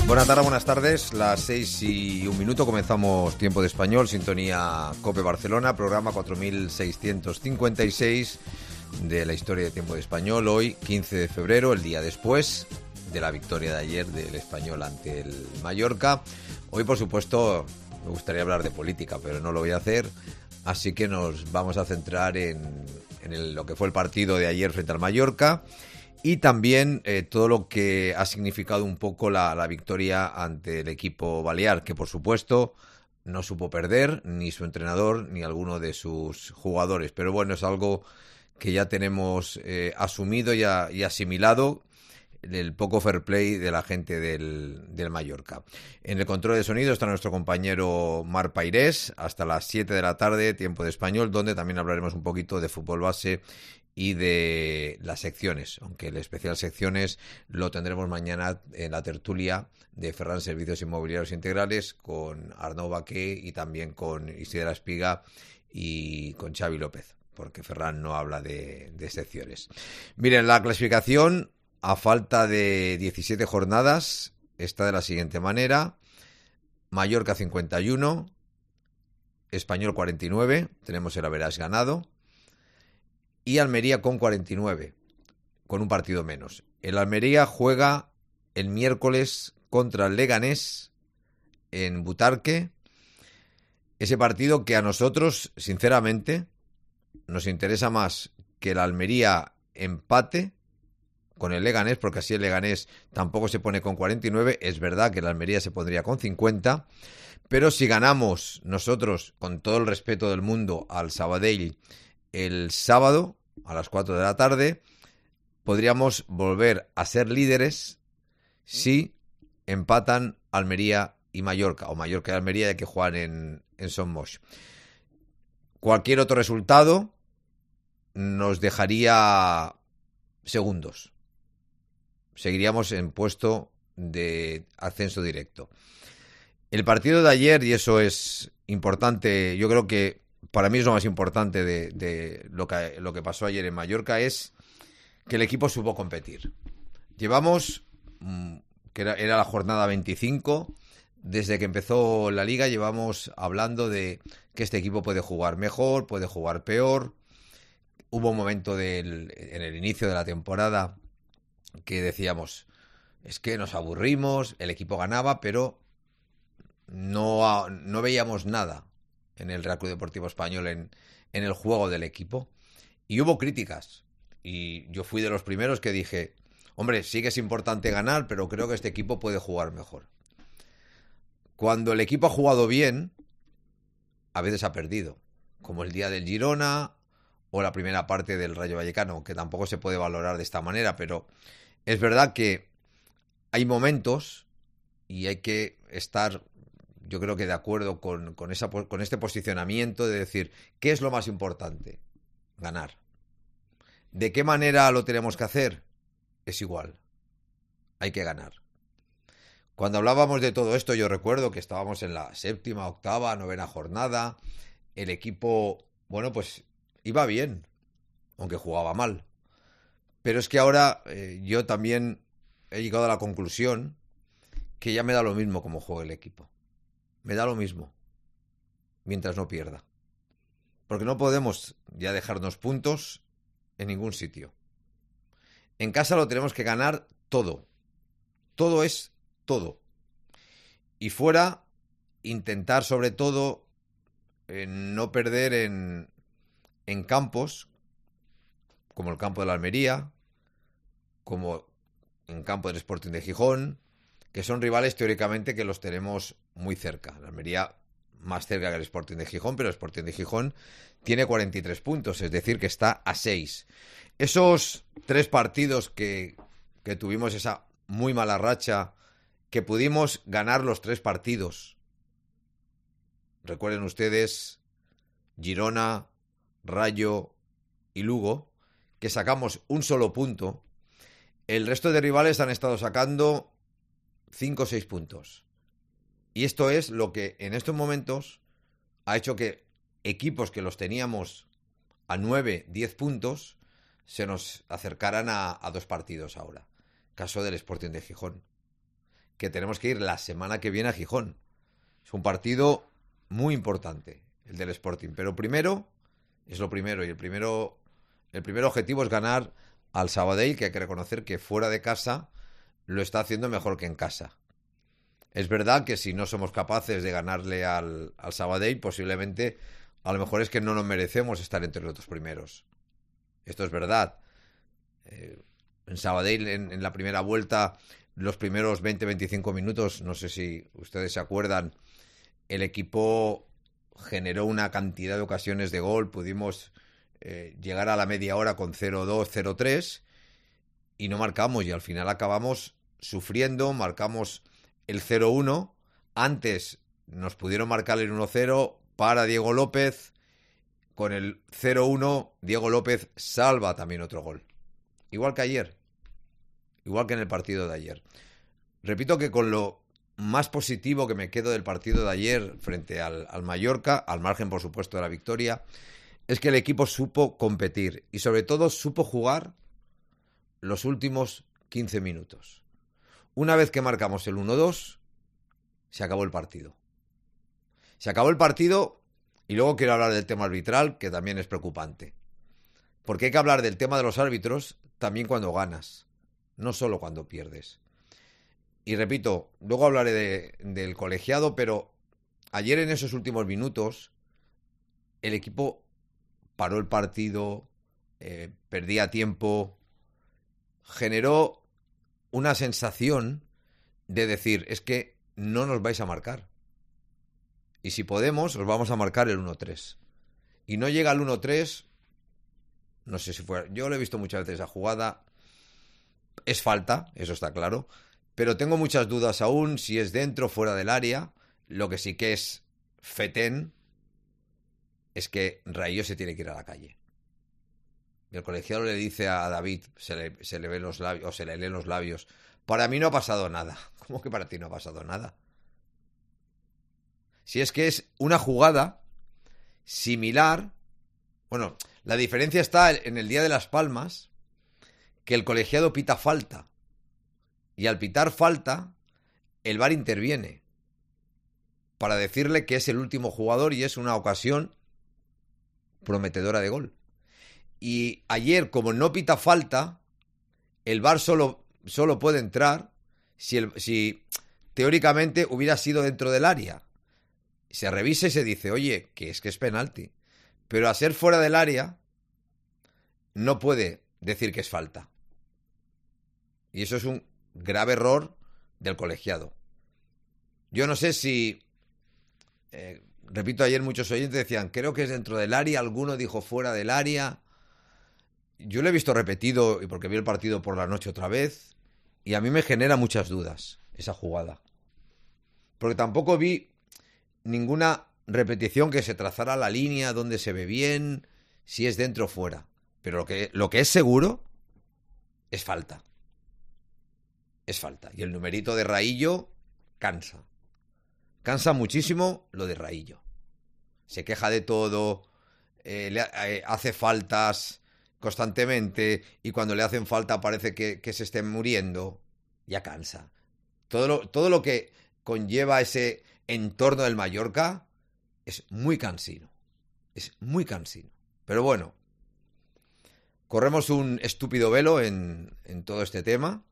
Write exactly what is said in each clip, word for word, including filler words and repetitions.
Buenas tardes, buenas tardes. Las seis y un minuto comenzamos Tiempo de Español, sintonía COPE Barcelona, programa cuatro mil seiscientos cincuenta y seis de la historia de Tiempo de Español. Hoy, quince de febrero, el día después de la victoria de ayer del Español ante el Mallorca. Hoy, por supuesto, me gustaría hablar de política, pero no lo voy a hacer, así que nos vamos a centrar en, en el, lo que fue el partido de ayer frente al Mallorca. Y también eh, todo lo que ha significado un poco la, la victoria ante el equipo balear, que por supuesto no supo perder ni su entrenador ni alguno de sus jugadores. Pero bueno, es algo que ya tenemos eh, asumido y, a, y asimilado, el poco fair play de la gente del, del Mallorca. En el control de sonido está nuestro compañero Mar Pairés hasta las siete de la tarde, Tiempo de Español, donde también hablaremos un poquito de fútbol base y de las secciones, aunque el especial secciones lo tendremos mañana en la tertulia de Ferran Servicios Inmobiliarios Integrales con Arnau Baqué y también con Isidra Espiga y con Xavi López, porque Ferran no habla de, de secciones. Miren, la clasificación a falta de diecisiete jornadas está de la siguiente manera: Mallorca cincuenta y uno, Español cuarenta y nueve, tenemos el average ganado, y Almería con cuarenta y nueve, con un partido menos. El Almería juega el miércoles contra el Leganés en Butarque. Ese partido que a nosotros, sinceramente, nos interesa más que el Almería empate con el Leganés, porque así el Leganés tampoco se pone con cuarenta y nueve. Es verdad que el Almería se pondría con cincuenta, pero si ganamos nosotros, con todo el respeto del mundo, al Sabadell el sábado a las cuatro de la tarde, podríamos volver a ser líderes si empatan Almería y Mallorca, o Mallorca y Almería, ya que juegan en, en Son Moix. Cualquier otro resultado nos dejaría segundos. Seguiríamos en puesto de ascenso directo. El partido de ayer, y eso es importante, yo creo que para mí es lo más importante de, de lo, que, lo que pasó ayer en Mallorca, es que el equipo supo competir. Llevamos, que era, era la jornada veinticinco, desde que empezó la liga llevamos hablando de que este equipo puede jugar mejor, puede jugar peor. Hubo un momento del, en el inicio de la temporada que decíamos, es que nos aburrimos, el equipo ganaba, pero no, no veíamos nada en el Real Club Deportivo Español, en, en el juego del equipo. Y hubo críticas. Y yo fui de los primeros que dije, hombre, sí que es importante ganar, pero creo que este equipo puede jugar mejor. Cuando el equipo ha jugado bien, a veces ha perdido. Como el día del Girona o la primera parte del Rayo Vallecano, que tampoco se puede valorar de esta manera, pero es verdad que hay momentos y hay que estar, yo creo que de acuerdo con, con, esa, con este posicionamiento de decir, ¿qué es lo más importante? Ganar. ¿De qué manera lo tenemos que hacer? Es igual. Hay que ganar. Cuando hablábamos de todo esto, yo recuerdo que estábamos en la séptima, octava, novena jornada. El equipo, bueno, pues iba bien, aunque jugaba mal. Pero es que ahora eh, yo también he llegado a la conclusión que ya me da lo mismo cómo juega el equipo. Me da lo mismo, mientras no pierda. Porque no podemos ya dejarnos puntos en ningún sitio. En casa lo tenemos que ganar todo. Todo es todo. Y fuera, intentar sobre todo eh, no perder en, en campos como el campo de la Almería, como en campo del Sporting de Gijón, que son rivales teóricamente que los tenemos muy cerca. La Almería más cerca que el Sporting de Gijón, pero el Sporting de Gijón tiene cuarenta y tres puntos, es decir, que está a seis. Esos tres partidos que, que tuvimos esa muy mala racha, que pudimos ganar los tres partidos. Recuerden ustedes, Girona, Rayo y Lugo, que sacamos un solo punto. El resto de rivales han estado sacando cinco o seis puntos. Y esto es lo que en estos momentos ha hecho que equipos que los teníamos a nueve, diez puntos se nos acercaran a, a dos partidos ahora. Caso del Sporting de Gijón. que tenemos que ir la semana que viene a Gijón. Es un partido muy importante, el del Sporting. Pero primero, es lo primero, y el primero, el primer objetivo es ganar al Sabadell, que hay que reconocer que fuera de casa lo está haciendo mejor que en casa. Es verdad que si no somos capaces de ganarle al, al Sabadell, posiblemente, a lo mejor es que no nos merecemos estar entre los dos primeros. Esto es verdad. Eh, en Sabadell, en, en la primera vuelta, los primeros veinte a veinticinco minutos, no sé si ustedes se acuerdan, el equipo generó una cantidad de ocasiones de gol, pudimos eh, llegar a la media hora con cero dos, cero tres y no marcamos, y al final acabamos sufriendo, marcamos el cero uno, antes nos pudieron marcar el uno cero para Diego López, con el cero uno Diego López salva también otro gol, igual que ayer, igual que en el partido de ayer. Repito que con lo más positivo que me quedo del partido de ayer frente al, al Mallorca, al margen por supuesto de la victoria, es que el equipo supo competir y sobre todo supo jugar los últimos quince minutos. Una vez que marcamos el uno dos, se acabó el partido. Se acabó el partido y luego quiero hablar del tema arbitral, que también es preocupante. Porque hay que hablar del tema de los árbitros también cuando ganas, no solo cuando pierdes. Y repito, luego hablaré de, del colegiado, pero ayer en esos últimos minutos el equipo paró el partido, eh, perdía tiempo, generó una sensación de decir, es que no nos vais a marcar. Y si podemos, os vamos a marcar el uno tres. Y no llega al uno tres, no sé si fue... Yo lo he visto muchas veces esa jugada. Es falta, eso está claro. Pero tengo muchas dudas aún si es dentro o fuera del área. Lo que sí que es fetén es que Raillo se tiene que ir a la calle. Y el colegiado le dice a David, se le, se le ven los labios, o se le leen los labios, para mí no ha pasado nada. ¿Cómo que para ti no ha pasado nada? Si es que es una jugada similar. Bueno, la diferencia está en el día de Las Palmas, que el colegiado pita falta. Y al pitar falta, el V A R interviene para decirle que es el último jugador y es una ocasión prometedora de gol. Y ayer, como no pita falta, el V A R solo, solo puede entrar si, el, si teóricamente hubiera sido dentro del área. Se revisa y se dice, oye, que es que es penalti. Pero a ser fuera del área, no puede decir que es falta. Y eso es un grave error del colegiado. Yo no sé si... Eh, repito, ayer muchos oyentes decían, creo que es dentro del área, alguno dijo fuera del área. Yo lo he visto repetido, y porque vi el partido por la noche otra vez, y a mí me genera muchas dudas esa jugada. Porque tampoco vi ninguna repetición que se trazara la línea donde se ve bien, si es dentro o fuera. Pero lo que, lo que es seguro es falta. Es falta. Y el numerito de Raillo cansa. Cansa muchísimo lo de Raillo. Se queja de todo, eh, le, eh, hace faltas constantemente y cuando le hacen falta parece que, que se esté muriendo. Ya cansa. Todo lo, todo lo que conlleva ese entorno del Mallorca es muy cansino. Es muy cansino. Pero bueno, corremos un estúpido velo en, en todo este tema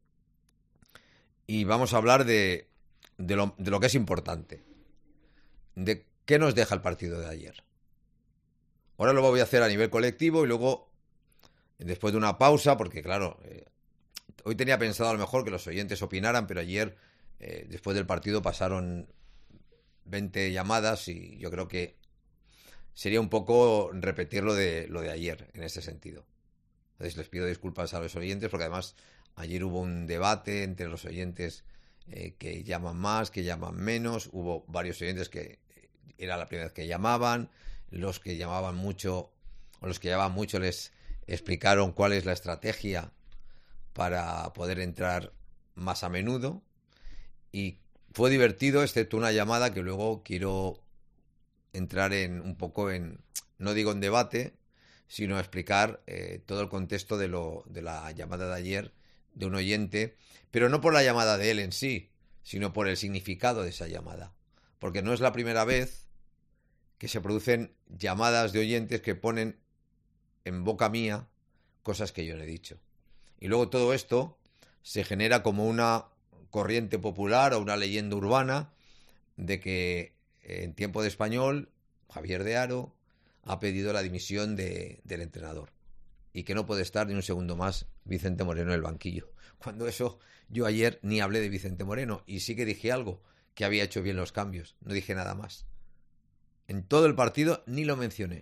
y vamos a hablar de, de, lo, de lo que es importante. De qué nos deja el partido de ayer. Ahora lo voy a hacer a nivel colectivo y luego, después de una pausa, porque claro, eh, hoy tenía pensado a lo mejor que los oyentes opinaran, pero ayer, eh, después del partido, pasaron veinte llamadas y yo creo que sería un poco repetir lo de, lo de ayer en ese sentido. Entonces les pido disculpas a los oyentes porque además ayer hubo un debate entre los oyentes eh, que llaman más, que llaman menos. Hubo varios oyentes que era la primera vez que llamaban. Los que llamaban mucho, o los que llamaban mucho les explicaron cuál es la estrategia para poder entrar más a menudo. Y fue divertido, excepto una llamada que luego quiero entrar en un poco en, no digo en debate, sino explicar eh, todo el contexto de, lo, de la llamada de ayer de un oyente, pero no por la llamada de él en sí, sino por el significado de esa llamada. Porque no es la primera vez que se producen llamadas de oyentes que ponen en boca mía cosas que yo le he dicho. Y luego todo esto se genera como una corriente popular o una leyenda urbana de que en Tiempo de Español Javier de Haro ha pedido la dimisión de, del entrenador y que no puede estar ni un segundo más Vicente Moreno en el banquillo. Cuando eso, yo ayer ni hablé de Vicente Moreno y sí que dije algo, que había hecho bien los cambios, no dije nada más. En todo el partido ni lo mencioné.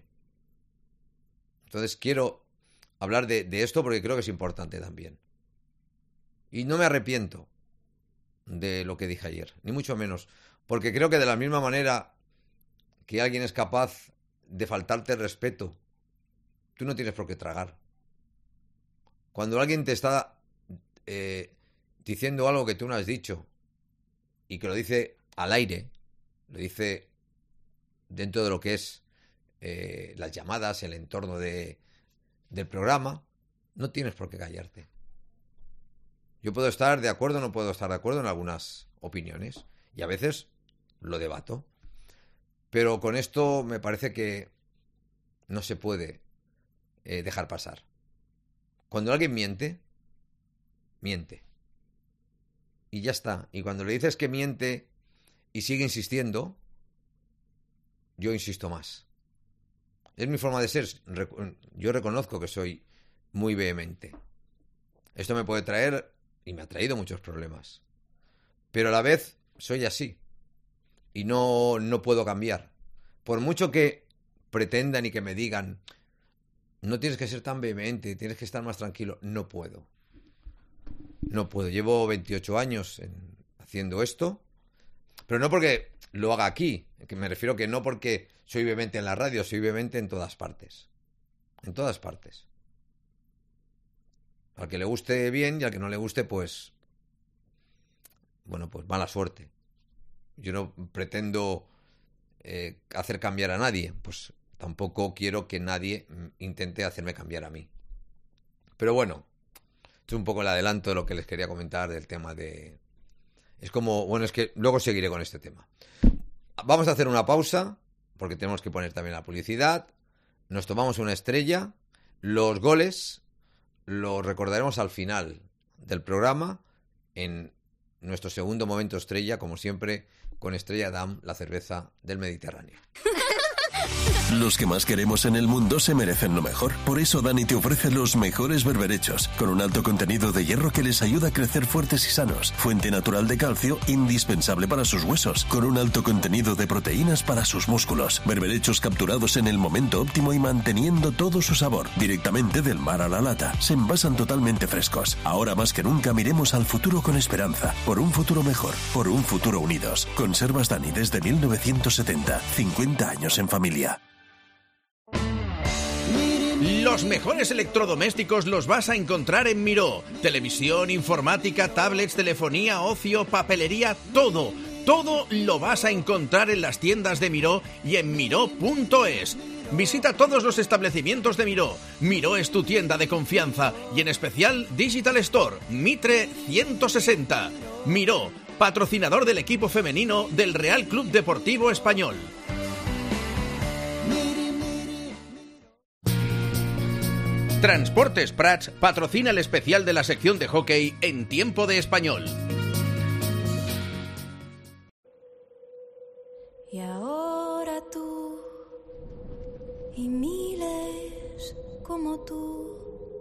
Entonces quiero hablar de, de esto porque creo que es importante también. Y no me arrepiento de lo que dije ayer, ni mucho menos, porque creo que de la misma manera que alguien es capaz de faltarte el respeto, tú no tienes por qué tragar. Cuando alguien te está eh, diciendo algo que tú no has dicho y que lo dice al aire, lo dice dentro de lo que es eh, las llamadas, el entorno de, del programa, no tienes por qué callarte. Yo puedo estar de acuerdo o no puedo estar de acuerdo en algunas opiniones y a veces lo debato. Pero con esto me parece que no se puede eh, dejar pasar. Cuando alguien miente, miente. Y ya está. Y cuando le dices que miente y sigue insistiendo, yo insisto más. Es mi forma de ser. Yo reconozco que soy muy vehemente. Esto me puede traer, y me ha traído muchos problemas. Pero a la vez soy así. Y no, no puedo cambiar. Por mucho que pretendan y que me digan, no tienes que ser tan vehemente, tienes que estar más tranquilo. No puedo. No puedo. Llevo veintiocho años en, haciendo esto. Pero no porque lo haga aquí. Que me refiero que no porque soy vehemente en la radio, soy vehemente en todas partes. En todas partes. Al que le guste bien y al que no le guste, pues... Bueno, pues mala suerte. Yo no pretendo eh, hacer cambiar a nadie, pues tampoco quiero que nadie intente hacerme cambiar a mí. Pero bueno, esto es un poco el adelanto de lo que les quería comentar del tema de... Es como, bueno, es que luego seguiré con este tema. Vamos a hacer una pausa, porque tenemos que poner también la publicidad. Nos tomamos una estrella. Los goles los recordaremos al final del programa en nuestro segundo momento estrella, como siempre, con Estrella Damm, la cerveza del Mediterráneo. Los que más queremos en el mundo se merecen lo mejor. Por eso Dani te ofrece los mejores berberechos, con un alto contenido de hierro que les ayuda a crecer fuertes y sanos. Fuente natural de calcio, indispensable para sus huesos, con un alto contenido de proteínas para sus músculos. Berberechos capturados en el momento óptimo y manteniendo todo su sabor, directamente del mar a la lata. Se envasan totalmente frescos. Ahora más que nunca miremos al futuro con esperanza. Por un futuro mejor, por un futuro unidos. Conservas Dani desde mil novecientos setenta. cincuenta años en familia. Los mejores electrodomésticos los vas a encontrar en Miró. Televisión, informática, tablets, telefonía, ocio, papelería, todo. Todo lo vas a encontrar en las tiendas de Miró y en miró punto es. Visita todos los establecimientos de Miró. Miró es tu tienda de confianza y en especial Digital Store, Mitre ciento sesenta. Miró, patrocinador del equipo femenino del Real Club Deportivo Español. Transportes Prats patrocina el especial de la sección de hockey en Tiempo de Español. Y ahora tú y miles como tú,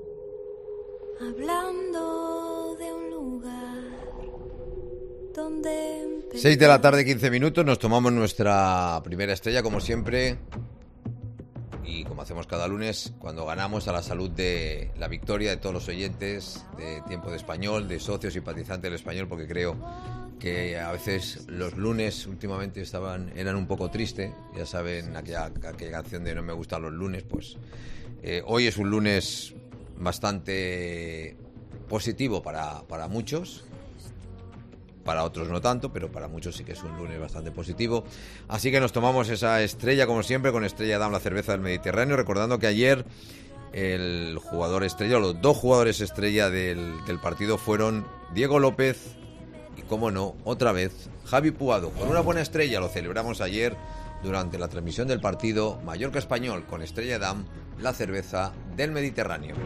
hablando de un lugar donde empezar... seis de la tarde, quince minutos, nos tomamos nuestra primera estrella, como siempre. Y como hacemos cada lunes, cuando ganamos, a la salud de la victoria de todos los oyentes de Tiempo de Español, de socios y simpatizantes del Español, porque creo que a veces los lunes últimamente estaban eran un poco tristes. Ya saben aquella, aquella canción de No me gustan los lunes, pues eh, hoy es un lunes bastante positivo para, para muchos. Para otros no tanto, pero para muchos sí que es un lunes bastante positivo. Así que nos tomamos esa estrella, como siempre, con Estrella Damm, la cerveza del Mediterráneo. Recordando que ayer el jugador estrella, los dos jugadores estrella del, del partido fueron Diego López y, cómo no, otra vez, Javi Puado, con una buena estrella. Lo celebramos ayer durante la transmisión del partido Mallorca Español con Estrella Damm, la cerveza del Mediterráneo.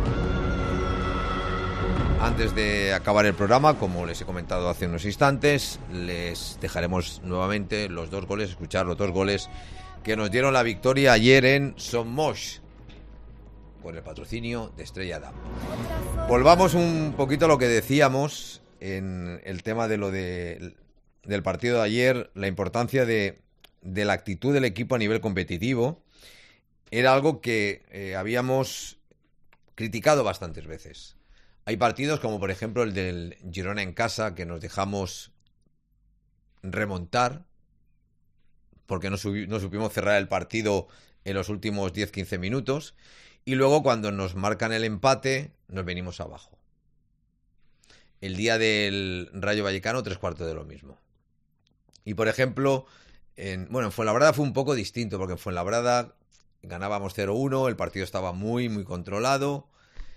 Antes de acabar el programa, como les he comentado hace unos instantes, les dejaremos nuevamente los dos goles, escuchar los dos goles que nos dieron la victoria ayer en Somos, con el patrocinio de Estrella Damm. Volvamos un poquito a lo que decíamos en el tema de lo de, del partido de ayer, la importancia de, de la actitud del equipo a nivel competitivo. Era algo que eh, habíamos criticado bastantes veces. Hay partidos como por ejemplo el del Girona en casa, que nos dejamos remontar porque no, subi- no supimos cerrar el partido en los últimos diez a quince minutos, y luego cuando nos marcan el empate nos venimos abajo. El día del Rayo Vallecano, tres cuartos de lo mismo. Y por ejemplo, en, bueno, en Fuenlabrada fue un poco distinto, porque en Fuenlabrada ganábamos cero uno, el partido estaba muy muy controlado.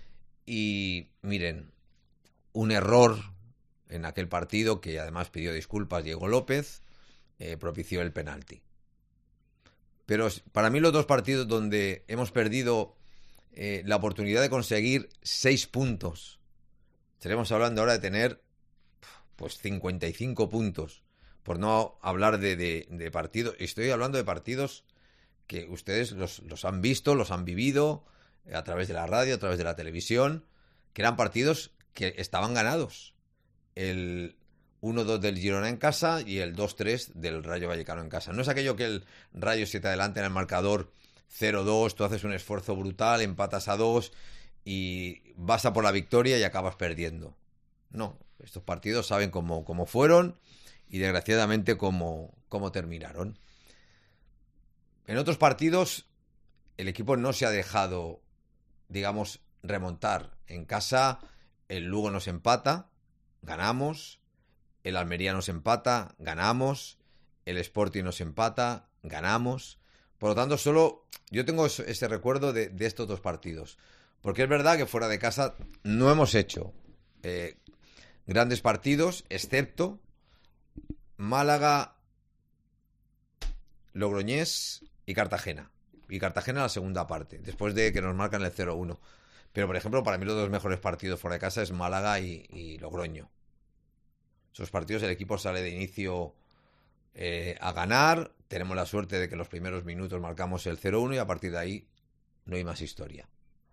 Y miren, un error en aquel partido, que además pidió disculpas Diego López, eh, propició el penalti. Pero para mí los dos partidos donde hemos perdido eh, la oportunidad de conseguir seis puntos, estaremos hablando ahora de tener pues cincuenta y cinco puntos, por no hablar de, de, de partidos. Estoy hablando de partidos que ustedes los, los han visto, los han vivido a través de la radio, a través de la televisión, que eran partidos que estaban ganados. El uno dos del Girona en casa y el dos tres del Rayo Vallecano en casa. No es aquello que el Rayo se te adelanta en el marcador cero dos, tú haces un esfuerzo brutal, empatas a dos y vas a por la victoria y acabas perdiendo. No, estos partidos saben cómo, cómo fueron y desgraciadamente cómo, cómo terminaron. En otros partidos el equipo no se ha dejado, digamos, remontar. En casa el Lugo nos empata, ganamos. El Almería nos empata, ganamos. El Sporting nos empata, ganamos. Por lo tanto, solo yo tengo ese recuerdo de, de estos dos partidos. Porque es verdad que fuera de casa no hemos hecho eh, grandes partidos, excepto Málaga, Logroñés y Cartagena. Y Cartagena en la segunda parte, después de que nos marcan el cero uno. Pero, por ejemplo, para mí los dos mejores partidos fuera de casa es Málaga y, y Logroño. Esos partidos el equipo sale de inicio eh, a ganar. Tenemos la suerte de que en los primeros minutos marcamos el cero uno y a partir de ahí no hay más historia.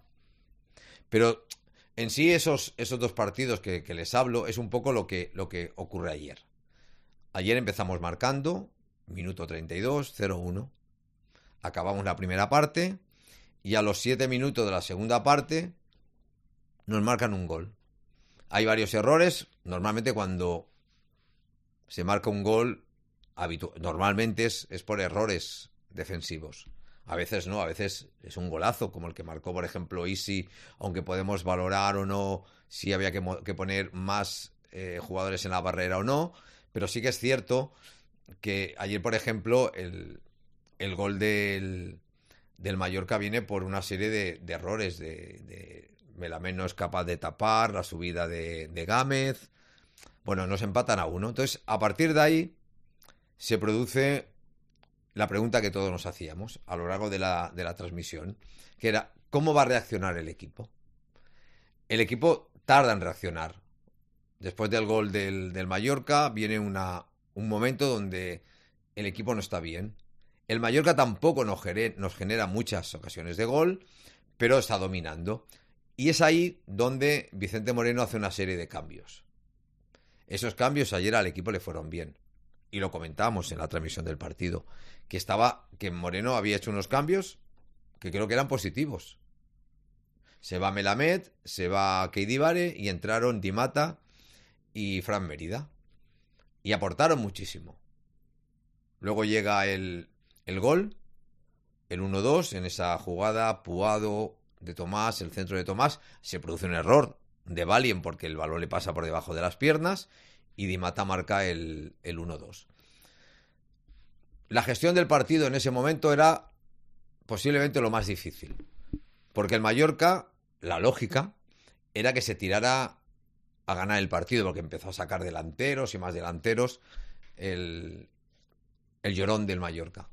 Pero en sí esos, esos dos partidos que, que les hablo es un poco lo que, lo que ocurre ayer. Ayer empezamos marcando, minuto treinta y dos, cero uno. Acabamos la primera parte y a los siete minutos de la segunda parte nos marcan un gol. Hay varios errores. Normalmente cuando se marca un gol, habitu- normalmente es, es por errores defensivos. A veces no, a veces es un golazo, como el que marcó, por ejemplo, Isi, aunque podemos valorar o no si había que, mo- que poner más eh, jugadores en la barrera o no, pero sí que es cierto que ayer, por ejemplo, el, el gol del, del Mallorca viene por una serie de, de errores, de... de Melamed no es capaz de tapar, la subida de, de Gámez. Bueno, nos empatan a uno. Entonces, a partir de ahí, se produce la pregunta que todos nos hacíamos a lo largo de la, de la transmisión, que era, ¿cómo va a reaccionar el equipo? El equipo tarda en reaccionar. Después del gol del, del Mallorca, viene una, un momento donde el equipo no está bien. El Mallorca tampoco nos genera, nos genera muchas ocasiones de gol, pero está dominando. Y es ahí donde Vicente Moreno hace una serie de cambios. Esos cambios ayer al equipo le fueron bien. Y lo comentamos en la transmisión del partido. Que estaba, que Moreno había hecho unos cambios que creo que eran positivos. Se va Melamed, se va Keidibare y entraron Di Mata y Fran Mérida. Y aportaron muchísimo. Luego llega el, el gol, el uno dos, en esa jugada, Puado de Tomás, el centro de Tomás, se produce un error de Valien porque el balón le pasa por debajo de las piernas y Di Mata marca el, el uno dos. La gestión del partido en ese momento era posiblemente lo más difícil, porque el Mallorca, la lógica, era que se tirara a ganar el partido porque empezó a sacar delanteros y más delanteros el, el llorón del Mallorca.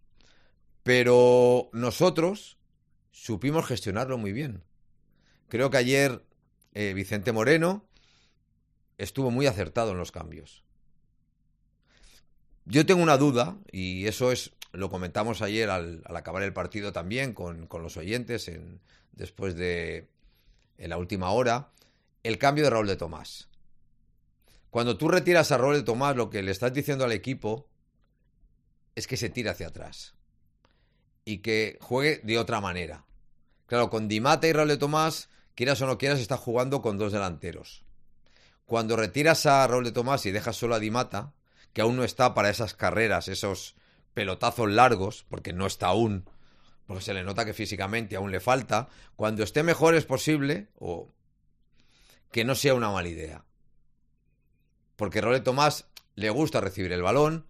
Pero nosotros supimos gestionarlo muy bien. Creo que ayer eh, Vicente Moreno estuvo muy acertado en los cambios. Yo tengo una duda, y eso es lo comentamos ayer al, al acabar el partido también con, con los oyentes en, después de en la última hora, el cambio de Raúl de Tomás. Cuando tú retiras a Raúl de Tomás, lo que le estás diciendo al equipo es que se tire hacia atrás y que juegue de otra manera. Claro, con Di Mata y Raúl de Tomás, quieras o no quieras, estás jugando con dos delanteros. Cuando retiras a Raúl de Tomás y dejas solo a Di Mata, que aún no está para esas carreras, esos pelotazos largos, porque no está aún, porque se le nota que físicamente aún le falta, cuando esté mejor es posible o que no sea una mala idea. Porque a Raúl de Tomás le gusta recibir el balón,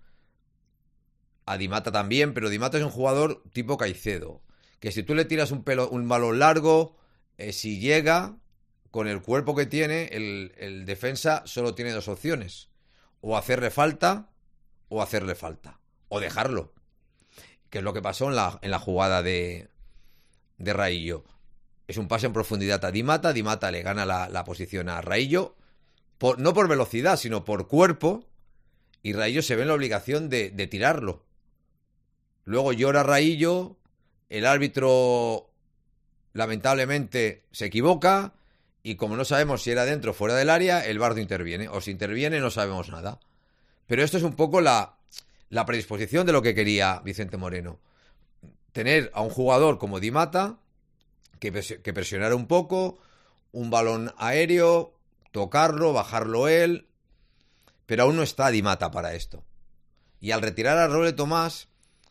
a Di Mata también, pero Di Mata es un jugador tipo Caicedo, que si tú le tiras un, pelo, un balón largo, eh, si llega, con el cuerpo que tiene, el, el defensa solo tiene dos opciones: o hacerle falta, o hacerle falta, o dejarlo, que es lo que pasó en la, en la jugada de, de Raillo. Es un pase en profundidad a Di Mata, Di Mata le gana la, la posición a Raillo, por, no por velocidad, sino por cuerpo, y Raillo se ve en la obligación de, de tirarlo. Luego llora Raillo, el árbitro lamentablemente se equivoca, y como no sabemos si era dentro o fuera del área, el V A R no interviene, o si interviene no sabemos nada. Pero esto es un poco la, la predisposición de lo que quería Vicente Moreno. Tener a un jugador como Di Mata, que, que presionara un poco, un balón aéreo, tocarlo, bajarlo él, pero aún no está Di Mata para esto. Y al retirar a Raúl de Tomás,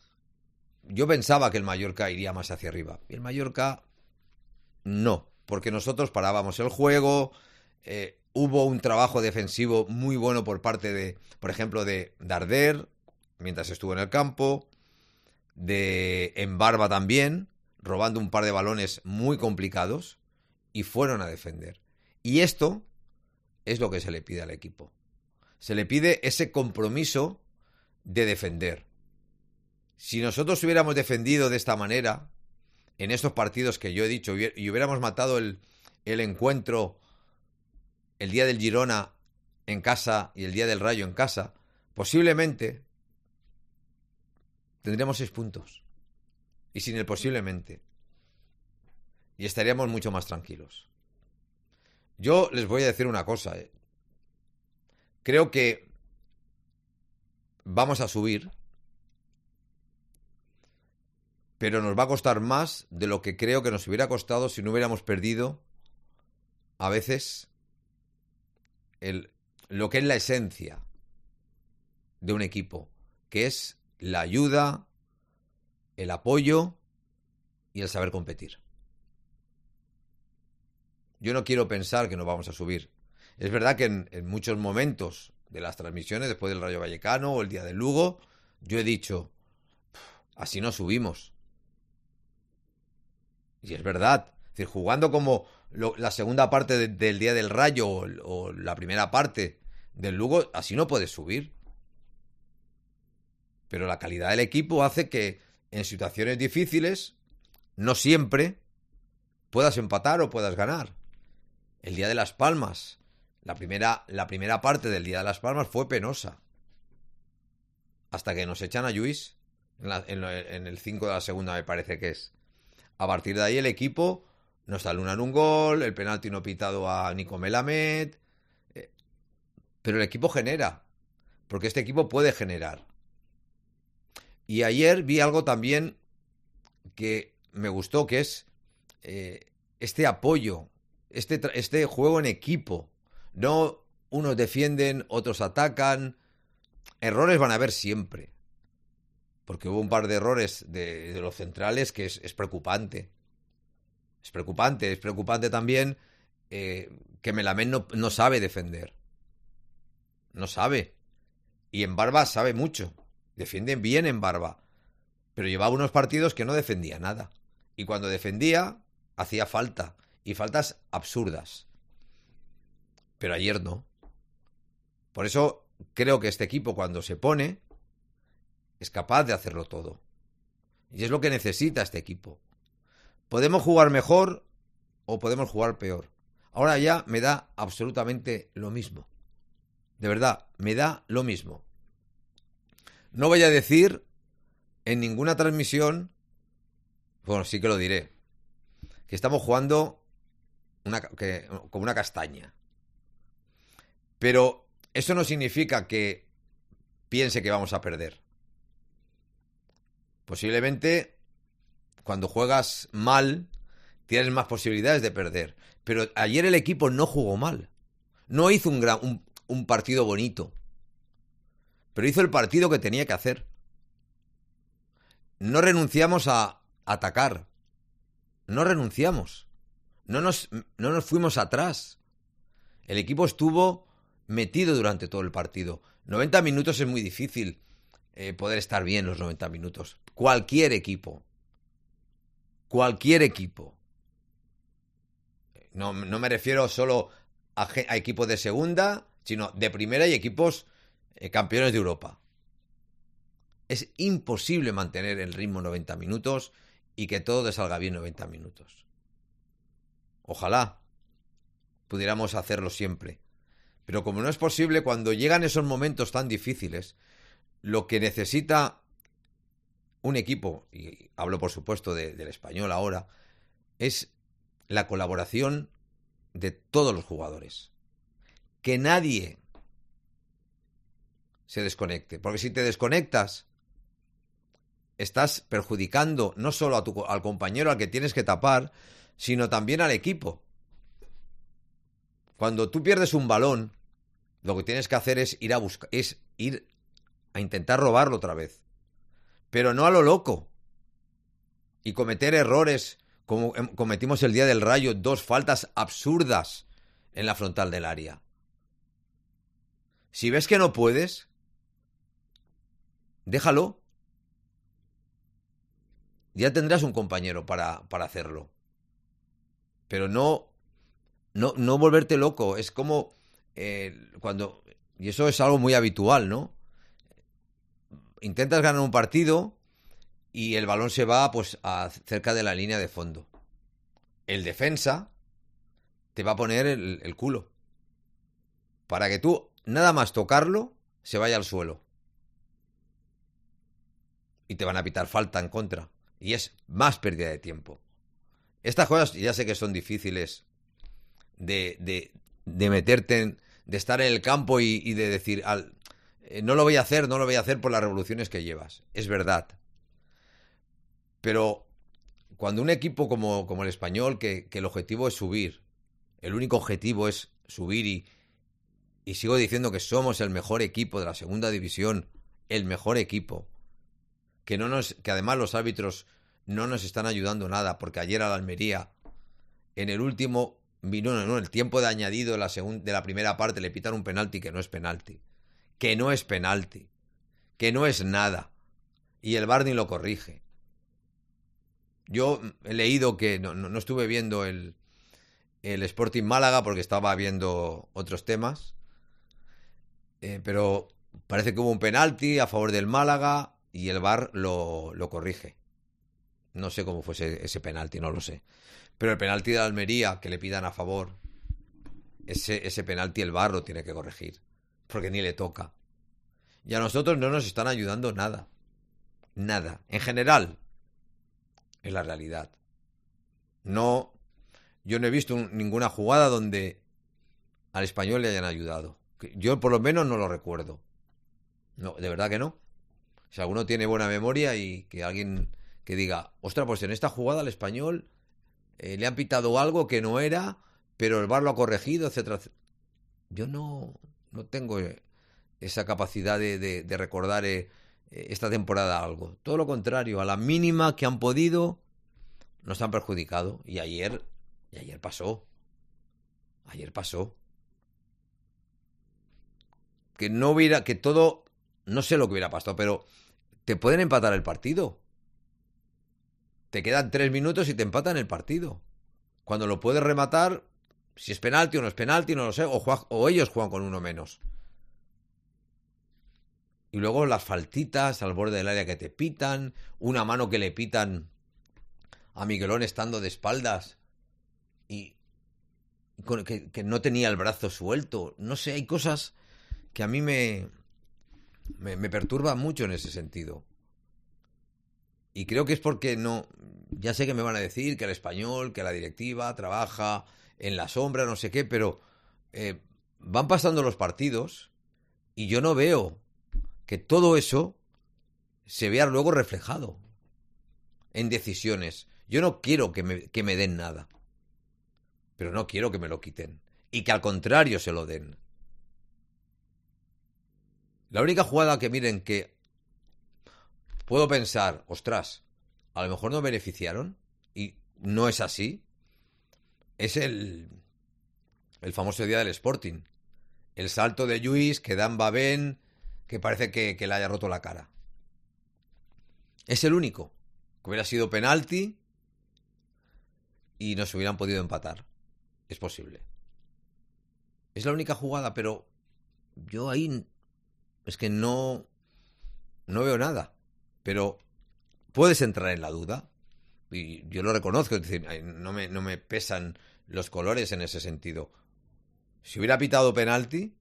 yo pensaba que el Mallorca iría más hacia arriba. Y el Mallorca no, porque nosotros parábamos el juego, eh, hubo un trabajo defensivo muy bueno por parte de, por ejemplo, de Darder, mientras estuvo en el campo, de Embarba también, robando un par de balones muy complicados, y fueron a defender. Y esto es lo que se le pide al equipo. Se le pide ese compromiso de defender. Si nosotros hubiéramos defendido de esta manera, en estos partidos que yo he dicho, y hubiéramos matado el, el encuentro el día del Girona en casa y el día del Rayo en casa, posiblemente tendríamos seis puntos. Y sin el posiblemente. Y estaríamos mucho más tranquilos. Yo les voy a decir una cosa. ¿eh? Creo que vamos a subir, pero nos va a costar más de lo que creo que nos hubiera costado si no hubiéramos perdido a veces el, lo que es la esencia de un equipo, que es la ayuda, el apoyo y el saber competir. Yo no quiero pensar que nos vamos a subir. Es verdad que en, en muchos momentos de las transmisiones, después del Rayo Vallecano o el día del Lugo, yo he dicho, así no subimos. Y es verdad. Es decir, jugando como lo, la segunda parte de, del día del Rayo o, o la primera parte del Lugo, así no puedes subir. Pero la calidad del equipo hace que en situaciones difíciles, no siempre, puedas empatar o puedas ganar. El día de Las Palmas, la primera, la primera parte del día de Las Palmas fue penosa. Hasta que nos echan a Lluís en, la, en, en el cinco de la segunda, me parece que es. A partir de ahí el equipo nos alunan un gol, el penalti no pitado a Nico Melamed, eh, pero el equipo genera, porque este equipo puede generar. Y ayer vi algo también que me gustó, que es eh, este apoyo, este, este juego en equipo. No unos defienden, otros atacan. Errores van a haber siempre. Porque hubo un par de errores de, de los centrales que es, es preocupante. Es preocupante. Es preocupante también eh, que Melamed no, no sabe defender. No sabe. Y en Barba sabe mucho. Defienden bien en Barba. Pero llevaba unos partidos que no defendía nada. Y cuando defendía, hacía falta. Y faltas absurdas. Pero ayer no. Por eso creo que este equipo, cuando se pone, es capaz de hacerlo todo. Y es lo que necesita este equipo. Podemos jugar mejor o podemos jugar peor. Ahora ya me da absolutamente lo mismo. De verdad, me da lo mismo. No voy a decir en ninguna transmisión, bueno, sí que lo diré, que estamos jugando una, que, como una castaña. Pero eso no significa que piense que vamos a perder. Posiblemente, cuando juegas mal, tienes más posibilidades de perder. Pero ayer el equipo no jugó mal. No hizo un, gran, un, un partido bonito. Pero hizo el partido que tenía que hacer. No renunciamos a atacar. No renunciamos. No nos, no nos fuimos atrás. El equipo estuvo metido durante todo el partido. noventa minutos es muy difícil eh, poder estar bien los noventa minutos. Cualquier equipo. Cualquier equipo. No, no me refiero solo a, a equipos de segunda, sino de primera y equipos eh, campeones de Europa. Es imposible mantener el ritmo noventa minutos y que todo te salga bien noventa minutos. Ojalá pudiéramos hacerlo siempre. Pero como no es posible, cuando llegan esos momentos tan difíciles, lo que necesita un equipo, y hablo por supuesto de, del Español ahora, es la colaboración de todos los jugadores. Que nadie se desconecte. Porque si te desconectas, estás perjudicando no solo a tu, al compañero al que tienes que tapar, sino también al equipo. Cuando tú pierdes un balón, lo que tienes que hacer es ir a buscar, es ir a intentar robarlo otra vez. Pero no a lo loco. Y cometer errores como cometimos el día del Rayo, dos faltas absurdas en la frontal del área. Si ves que no puedes, déjalo. Ya tendrás un compañero para, para hacerlo. Pero no, no, no volverte loco. Es como eh, cuando... Y eso es algo muy habitual, ¿no? Intentas ganar un partido y el balón se va pues a cerca de la línea de fondo. El defensa te va a poner el, el culo para que tú, nada más tocarlo, se vaya al suelo. Y te van a pitar falta en contra. Y es más pérdida de tiempo. Estas cosas ya sé que son difíciles de, de, de meterte en, de estar en el campo y, y de decir al, eh, no lo voy a hacer, no lo voy a hacer por las revoluciones que llevas. Es verdad. Pero cuando un equipo como, como el Español, que, que el objetivo es subir, el único objetivo es subir y, y sigo diciendo que somos el mejor equipo de la segunda división, el mejor equipo, que no nos, que además los árbitros no nos están ayudando nada, porque ayer a la Almería, en el último, no, no, no, el tiempo de añadido de la, segunda, de la primera parte le pitan un penalti que no es penalti, que no es penalti, que no es nada, y el V A R ni lo corrige. Yo he leído que no, no, no estuve viendo el, el Sporting Málaga porque estaba viendo otros temas, eh, pero parece que hubo un penalti a favor del Málaga y el V A R lo, lo corrige. No sé cómo fue ese, ese penalti, no lo sé. Pero el penalti de la Almería que le pidan a favor, ese, ese penalti el V A R lo tiene que corregir, porque ni le toca. Y a nosotros no nos están ayudando nada. Nada. En general, es la realidad. No, yo no he visto un, ninguna jugada donde al Español le hayan ayudado. Yo por lo menos no lo recuerdo. No, de verdad que no. Si alguno tiene buena memoria y que alguien que diga, ostras, pues en esta jugada al Español eh, le han pitado algo que no era, pero el V A R lo ha corregido, etcétera, etcétera. Yo no, no tengo esa capacidad de, de, de recordar eh, esta temporada algo. Todo lo contrario, a la mínima que han podido nos han perjudicado. Y ayer, y ayer pasó. Ayer pasó. Que no hubiera, que todo, no sé lo que hubiera pasado, pero te pueden empatar el partido. Te quedan tres minutos y te empatan el partido. Cuando lo puedes rematar, si es penalti o no es penalti, no lo sé, o, juega, o ellos juegan con uno menos. Y luego las faltitas al borde del área que te pitan, una mano que le pitan a Miguelón estando de espaldas y con, que, que no tenía el brazo suelto. No sé, hay cosas que a mí me, me, me perturban mucho en ese sentido. Y creo que es porque no... Ya sé que me van a decir que el Español, que la directiva trabaja en la sombra, no sé qué, pero eh, van pasando los partidos y yo no veo que todo eso se vea luego reflejado en decisiones. Yo no quiero que me, que me den nada, pero no quiero que me lo quiten. Y que al contrario se lo den. La única jugada que miren que puedo pensar, ostras, a lo mejor no beneficiaron, y no es así, es el, el famoso día del Sporting. El salto de Lluís que da en Babén, que parece que, que le haya roto la cara. Es el único. Que hubiera sido penalti y nos hubieran podido empatar. Es posible. Es la única jugada, pero yo ahí es que no, no veo nada. Pero puedes entrar en la duda. Y yo lo reconozco. Es decir, no me, no me pesan los colores en ese sentido. Si hubiera pitado penalti,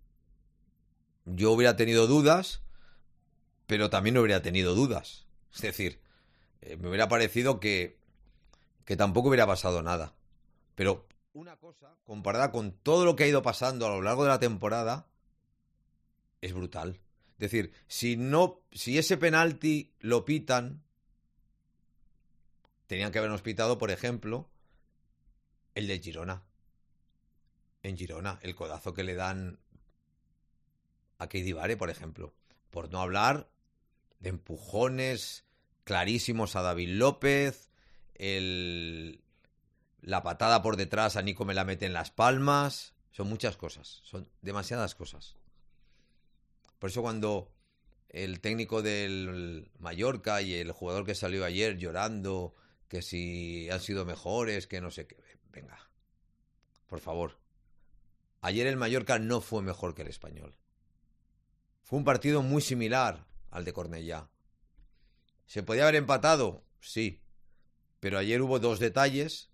yo hubiera tenido dudas, pero también no hubiera tenido dudas. Es decir, eh, me hubiera parecido que, que tampoco hubiera pasado nada. Pero una cosa, comparada con todo lo que ha ido pasando a lo largo de la temporada, es brutal. Es decir, si no, si ese penalti lo pitan, tenían que habernos pitado, por ejemplo, el de Girona. En Girona, el codazo que le dan a Keidi Vare, por ejemplo. Por no hablar de empujones clarísimos a David López, el, la patada por detrás a Nico me la mete en las palmas. Son muchas cosas, son demasiadas cosas. Por eso cuando el técnico del Mallorca y el jugador que salió ayer llorando que si han sido mejores, que no sé qué... Venga, por favor. Ayer el Mallorca no fue mejor que el Español. Fue un partido muy similar al de Cornellá. ¿Se podía haber empatado? Sí. Pero ayer hubo dos detalles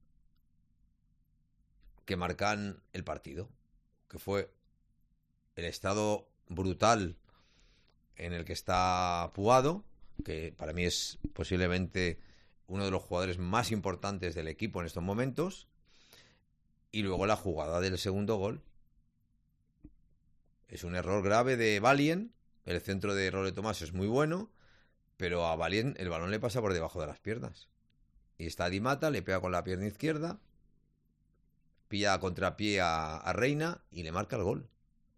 que marcan el partido. Que fue el estado brutal en el que está Puado, que para mí es posiblemente uno de los jugadores más importantes del equipo en estos momentos, y luego la jugada del segundo gol. Es un error grave de Valien. El centro de Role Tomás es muy bueno, pero a Valien el balón le pasa por debajo de las piernas. Y está Di Mata, le pega con la pierna izquierda, pilla a contrapié a, a Reina y le marca el gol.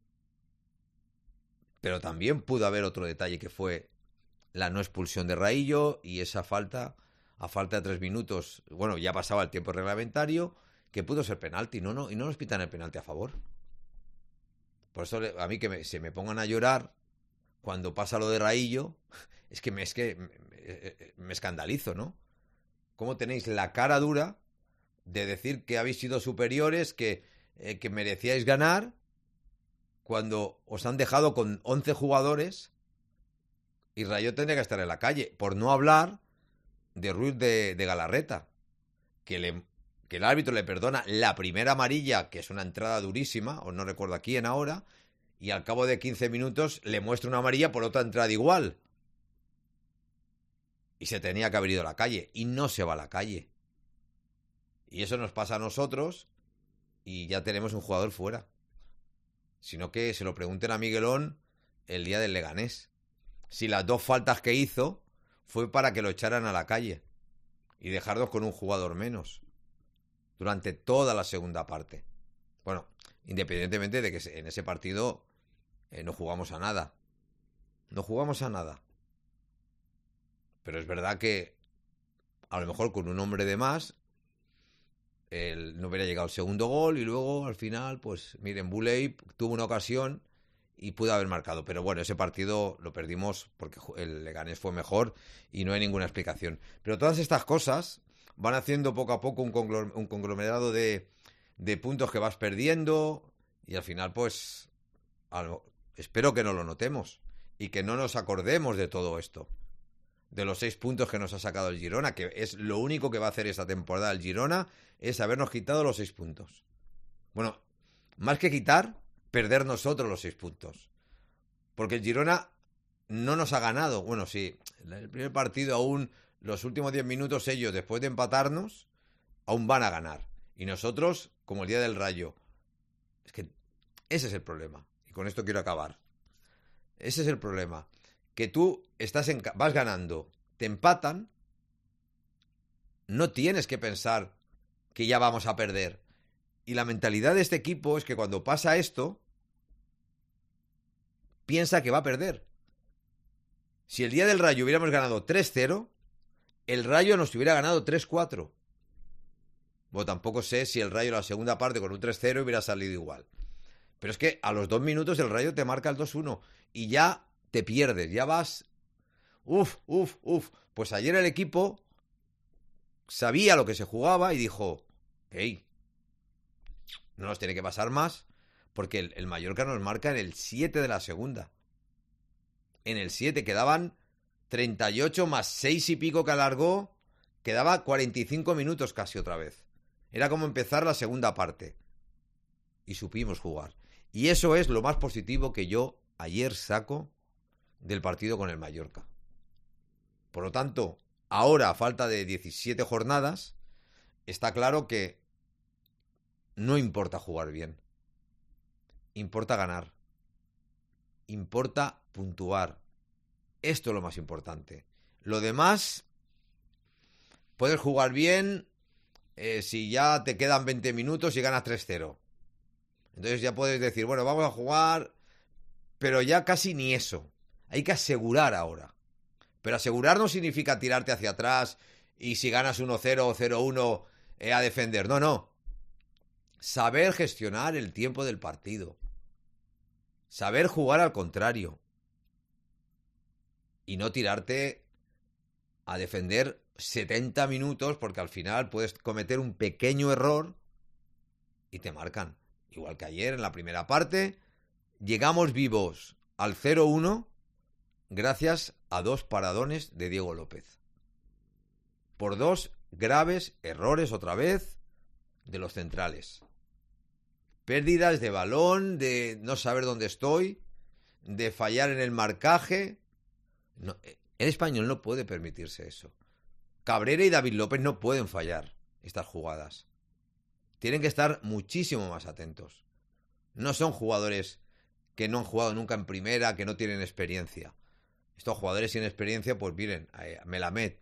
Pero también pudo haber otro detalle, que fue la no expulsión de Raillo y esa falta, a falta de tres minutos, bueno, ya pasaba el tiempo reglamentario, que pudo ser penalti, no, no, y no nos pitan el penalti a favor. Por eso a mí que me, se me pongan a llorar cuando pasa lo de Raillo, es que me, es que me, me escandalizo, ¿no? ¿Cómo tenéis la cara dura de decir que habéis sido superiores, que, eh, que merecíais ganar, cuando os han dejado con once jugadores y Rayo tendría que estar en la calle? Por no hablar de Ruiz de, de Galarreta, que, le, que el árbitro le perdona la primera amarilla, que es una entrada durísima, o no recuerdo a quién ahora, y al cabo de quince minutos le muestra una amarilla por otra entrada igual. Y se tenía que haber ido a la calle, y no se va a la calle. Y eso nos pasa a nosotros, y ya tenemos un jugador fuera. Sino que se lo pregunten a Miguelón el día del Leganés. Si las dos faltas que hizo fue para que lo echaran a la calle y dejarnos con un jugador menos durante toda la segunda parte. Bueno, independientemente de que en ese partido eh, no jugamos a nada. No jugamos a nada. Pero es verdad que a lo mejor con un hombre de más el, no hubiera llegado el segundo gol, y luego al final, pues miren, Buley tuvo una ocasión y pudo haber marcado. Pero bueno, ese partido lo perdimos porque el Leganés fue mejor y no hay ninguna explicación. Pero todas estas cosas van haciendo poco a poco un, conglom- un conglomerado de, de puntos que vas perdiendo y al final pues algo, espero que no lo notemos y que no nos acordemos de todo esto, de los seis puntos que nos ha sacado el Girona, que es lo único que va a hacer esta temporada el Girona, es habernos quitado los seis puntos. Bueno, más que quitar, perder nosotros los seis puntos. Porque el Girona no nos ha ganado. Bueno, sí, el primer partido aún, los últimos diez minutos ellos, después de empatarnos, aún van a ganar. Y nosotros, como el día del Rayo. Es que ese es el problema. Y con esto quiero acabar. Ese es el problema. Que tú estás en, vas ganando, te empatan, no tienes que pensar que ya vamos a perder. Y la mentalidad de este equipo es que cuando pasa esto, piensa que va a perder. Si el día del Rayo hubiéramos ganado tres cero, el Rayo nos hubiera ganado tres cuatro. Bueno, tampoco sé si el Rayo en la segunda parte con un tres cero hubiera salido igual. Pero es que a los dos minutos el Rayo te marca el dos uno y ya te pierdes, ya vas... Uf, uf, uf. Pues ayer el equipo sabía lo que se jugaba y dijo, hey, no nos tiene que pasar más, porque el, el Mallorca nos marca en el siete de la segunda. En el siete quedaban treinta y ocho más seis y pico que alargó, quedaba cuarenta y cinco minutos casi otra vez. Era como empezar la segunda parte. Y supimos jugar. Y eso es lo más positivo que yo ayer saco del partido con el Mallorca. Por lo tanto, ahora, a falta de diecisiete jornadas, está claro que no importa jugar bien. Importa ganar. Importa puntuar. Esto es lo más importante. Lo demás, puedes jugar bien eh, si ya te quedan veinte minutos y ganas tres cero. Entonces ya puedes decir, bueno, vamos a jugar, pero ya casi ni eso. Hay que asegurar ahora. Pero asegurar no significa tirarte hacia atrás y si ganas uno cero o cero uno eh, a defender. No, no. Saber gestionar el tiempo del partido. Saber jugar al contrario. Y no tirarte a defender setenta minutos porque al final puedes cometer un pequeño error y te marcan. Igual que ayer en la primera parte, llegamos vivos al cero uno gracias a dos paradones de Diego López. Por dos graves errores otra vez de los centrales. Pérdidas de balón, de no saber dónde estoy, de fallar en el marcaje. No, el Español no puede permitirse eso. Cabrera y David López no pueden fallar estas jugadas. Tienen que estar muchísimo más atentos. No son jugadores que no han jugado nunca en primera, que no tienen experiencia. Estos jugadores sin experiencia, pues miren, a Melamed,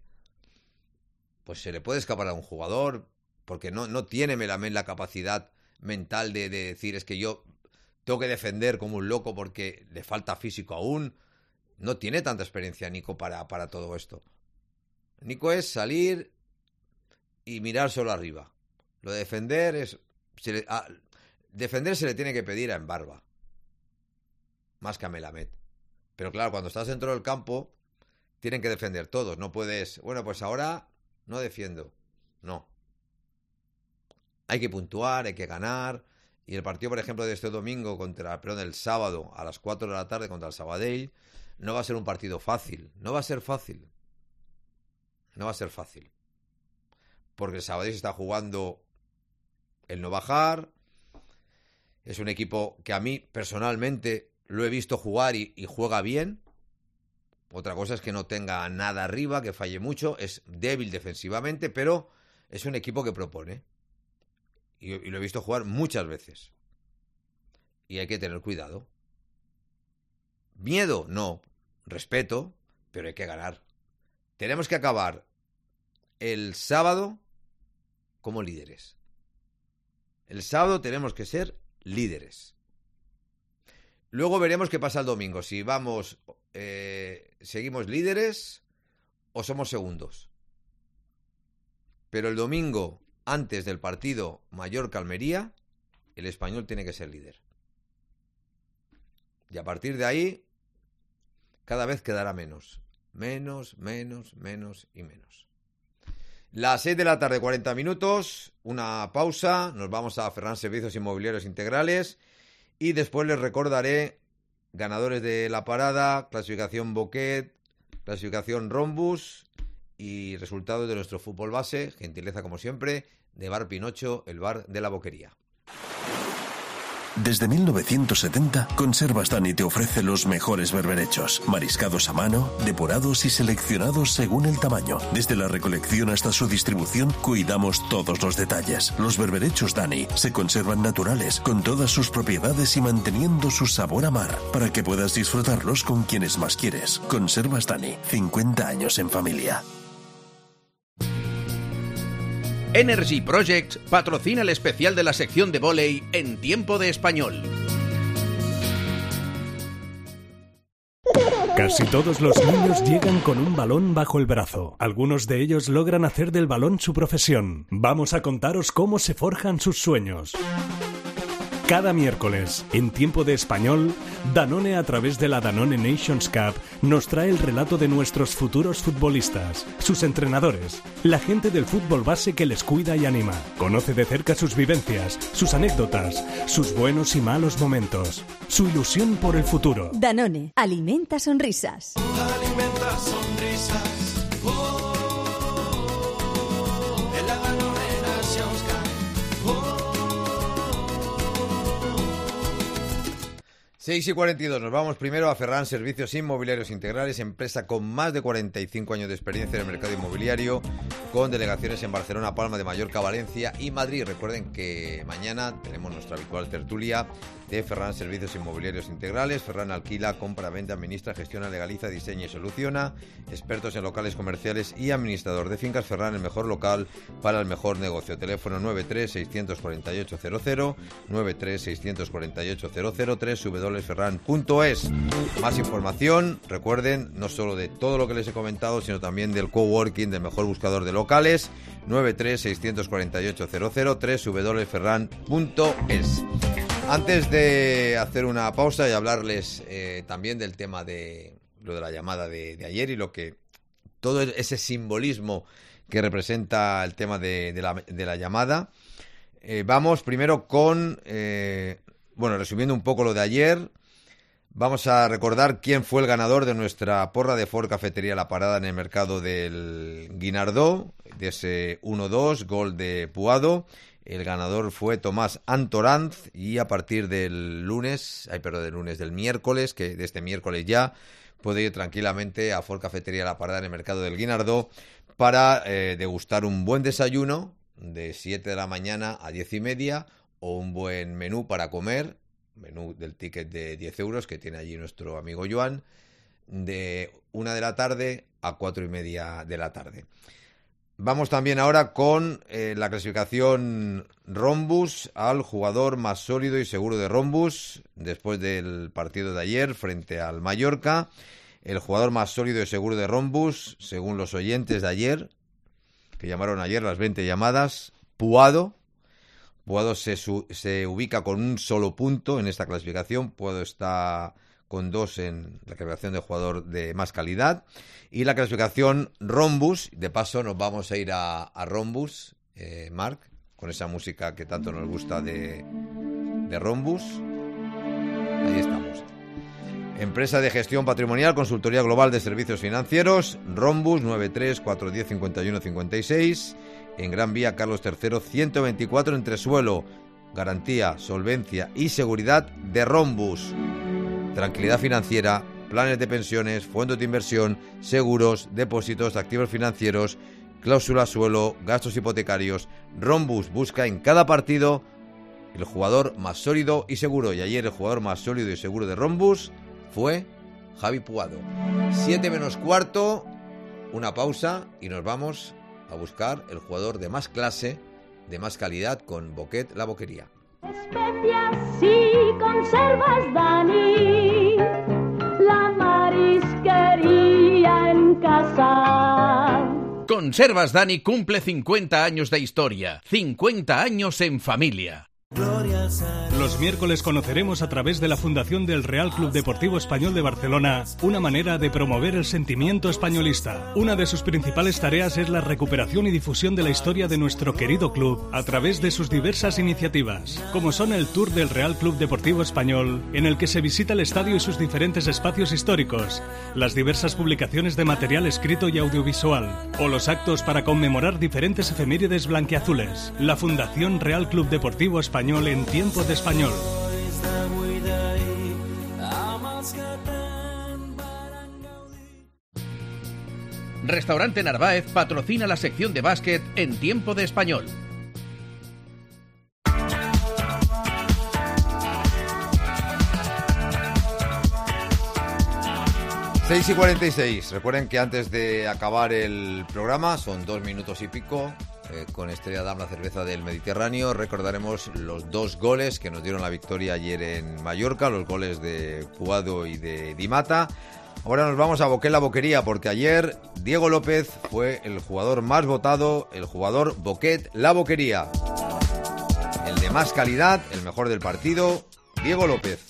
pues se le puede escapar a un jugador, porque no, no tiene Melamed la capacidad mental de, de decir, es que yo tengo que defender como un loco porque le falta físico aún. No tiene tanta experiencia Nico para, para todo esto. Nico es salir y mirar solo arriba. Lo de defender es... Se le, a, defender se le tiene que pedir a Embarba, más que a Melamed. Pero claro, cuando estás dentro del campo, tienen que defender todos. No puedes, bueno, pues ahora no defiendo. No. Hay que puntuar, hay que ganar. Y el partido, por ejemplo, de este domingo contra, perdón, el sábado a las cuatro de la tarde contra el Sabadell, no va a ser un partido fácil. No va a ser fácil. No va a ser fácil. Porque el Sabadell se está jugando el no bajar. Es un equipo que a mí, personalmente, lo he visto jugar y, y juega bien. Otra cosa es que no tenga nada arriba, que falle mucho. Es débil defensivamente, pero es un equipo que propone. Y, y lo he visto jugar muchas veces. Y hay que tener cuidado. ¿Miedo? No. Respeto, pero hay que ganar. Tenemos que acabar el sábado como líderes. El sábado tenemos que ser líderes. Luego veremos qué pasa el domingo. Si vamos, eh, seguimos líderes o somos segundos. Pero el domingo, antes del partido Mallorca-Almería, el Español tiene que ser líder. Y a partir de ahí, cada vez quedará menos. Menos, menos, menos y menos. Las seis de la tarde, cuarenta minutos, una pausa, nos vamos a Ferran Servicios Inmobiliarios Integrales y después les recordaré ganadores de la parada, clasificación Boquet, clasificación Rhombus y resultados de nuestro fútbol base, gentileza como siempre, de Bar Pinocho, el bar de la Boquería. Desde mil novecientos setenta, Conservas Dani te ofrece los mejores berberechos, mariscados a mano, depurados y seleccionados según el tamaño. Desde la recolección hasta su distribución, cuidamos todos los detalles. Los berberechos Dani se conservan naturales, con todas sus propiedades y manteniendo su sabor a mar, para que puedas disfrutarlos con quienes más quieres. Conservas Dani, cincuenta años en familia. Energy Projects patrocina el especial de la sección de vóley en Tiempo de Español. Casi todos los niños llegan con un balón bajo el brazo. Algunos de ellos logran hacer del balón su profesión. Vamos a contaros cómo se forjan sus sueños. Cada miércoles, en Tiempo de Español, Danone, a través de la Danone Nations Cup, nos trae el relato de nuestros futuros futbolistas, sus entrenadores, la gente del fútbol base que les cuida y anima. Conoce de cerca sus vivencias, sus anécdotas, sus buenos y malos momentos, su ilusión por el futuro. Danone, alimenta sonrisas. Alimenta sonrisas. Oh, en la Danone Nations Cup. seis y cuarenta y dos, nos vamos primero a Ferran Servicios Inmobiliarios Integrales, empresa con más de cuarenta y cinco años de experiencia en el mercado inmobiliario, con delegaciones en Barcelona, Palma de Mallorca, Valencia y Madrid. Recuerden que mañana tenemos nuestra habitual tertulia de Ferran Servicios Inmobiliarios Integrales. Ferran alquila, compra, vende, administra, gestiona, legaliza, diseña y soluciona. Expertos en locales comerciales y administrador de fincas. Ferran, el mejor local para el mejor negocio. Teléfono nueve tres seis cuatro ocho cero cero, nueve tres seis cuatro ocho cero cero, tres w w w punto ferran punto es. Más información, recuerden, no solo de todo lo que les he comentado, sino también del coworking, del mejor buscador de locales, nueve tres seis cuatro ocho cero cero, tres w w w punto ferran punto es. Antes de hacer una pausa y hablarles eh, también del tema de lo de la llamada de, de ayer y lo que todo ese simbolismo que representa el tema de, de, la, de la llamada, eh, vamos primero con, eh, bueno, resumiendo un poco lo de ayer, vamos a recordar quién fue el ganador de nuestra porra de Ford Cafetería La Parada en el mercado del Guinardó, de ese uno dos, gol de Puado. El ganador fue Tomás Antoranz y a partir del lunes, ay, perdón, del lunes, del miércoles, que de este miércoles ya, puede ir tranquilamente a Ford Cafetería La Parada en el mercado del Guinardó para eh, degustar un buen desayuno de siete de la mañana a diez y media o un buen menú para comer, menú del ticket de diez euros que tiene allí nuestro amigo Joan, de una de la tarde a cuatro y media de la tarde. Vamos también ahora con eh, la clasificación Rhombus al jugador más sólido y seguro de Rhombus después del partido de ayer frente al Mallorca. El jugador más sólido y seguro de Rhombus, según los oyentes de ayer, que llamaron ayer las veinte llamadas, Puado. Puado se, su, se ubica con un solo punto en esta clasificación. Puado está con dos en la clasificación de jugador de más calidad. Y la clasificación Rhombus, de paso nos vamos a ir a, a Rhombus, eh, Marc, con esa música que tanto nos gusta de, de Rhombus. Ahí estamos. Empresa de gestión patrimonial, consultoría global de servicios financieros, Rhombus, nueve tres cuatro uno cero cincuenta y uno cincuenta y seis, en Gran Vía Carlos tercero, ciento veinticuatro, entresuelo, garantía, solvencia y seguridad de Rhombus. Tranquilidad financiera, planes de pensiones, fondos de inversión, seguros, depósitos, activos financieros, cláusulas suelo, gastos hipotecarios. Rhombus busca en cada partido el jugador más sólido y seguro. Y ayer el jugador más sólido y seguro de Rhombus fue Javi Puado. Siete menos cuarto, una pausa y nos vamos a buscar el jugador de más clase, de más calidad con Boquet La Boquería. Especias y conservas, Dani, la marisquería en casa. Conservas Dani cumple cincuenta años de historia, cincuenta años en familia. Los miércoles conoceremos a través de la Fundación del Real Club Deportivo Español de Barcelona una manera de promover el sentimiento españolista. Una de sus principales tareas es la recuperación y difusión de la historia de nuestro querido club a través de sus diversas iniciativas, como son el Tour del Real Club Deportivo Español, en el que se visita el estadio y sus diferentes espacios históricos, las diversas publicaciones de material escrito y audiovisual, o los actos para conmemorar diferentes efemérides blanquiazules. La Fundación Real Club Deportivo Español en tiempo de español. Restaurante Narváez patrocina la sección de básquet en tiempo de español. seis y cuarenta y seis. Recuerden que antes de acabar el programa, son dos minutos y pico, eh, con Estrella Damm, la cerveza del Mediterráneo, recordaremos los dos goles que nos dieron la victoria ayer en Mallorca, los goles de Puado y de Di Mata. Ahora nos vamos a Boquet La Boquería, porque ayer Diego López fue el jugador más votado, el jugador Boquet La Boquería. El de más calidad, el mejor del partido, Diego López.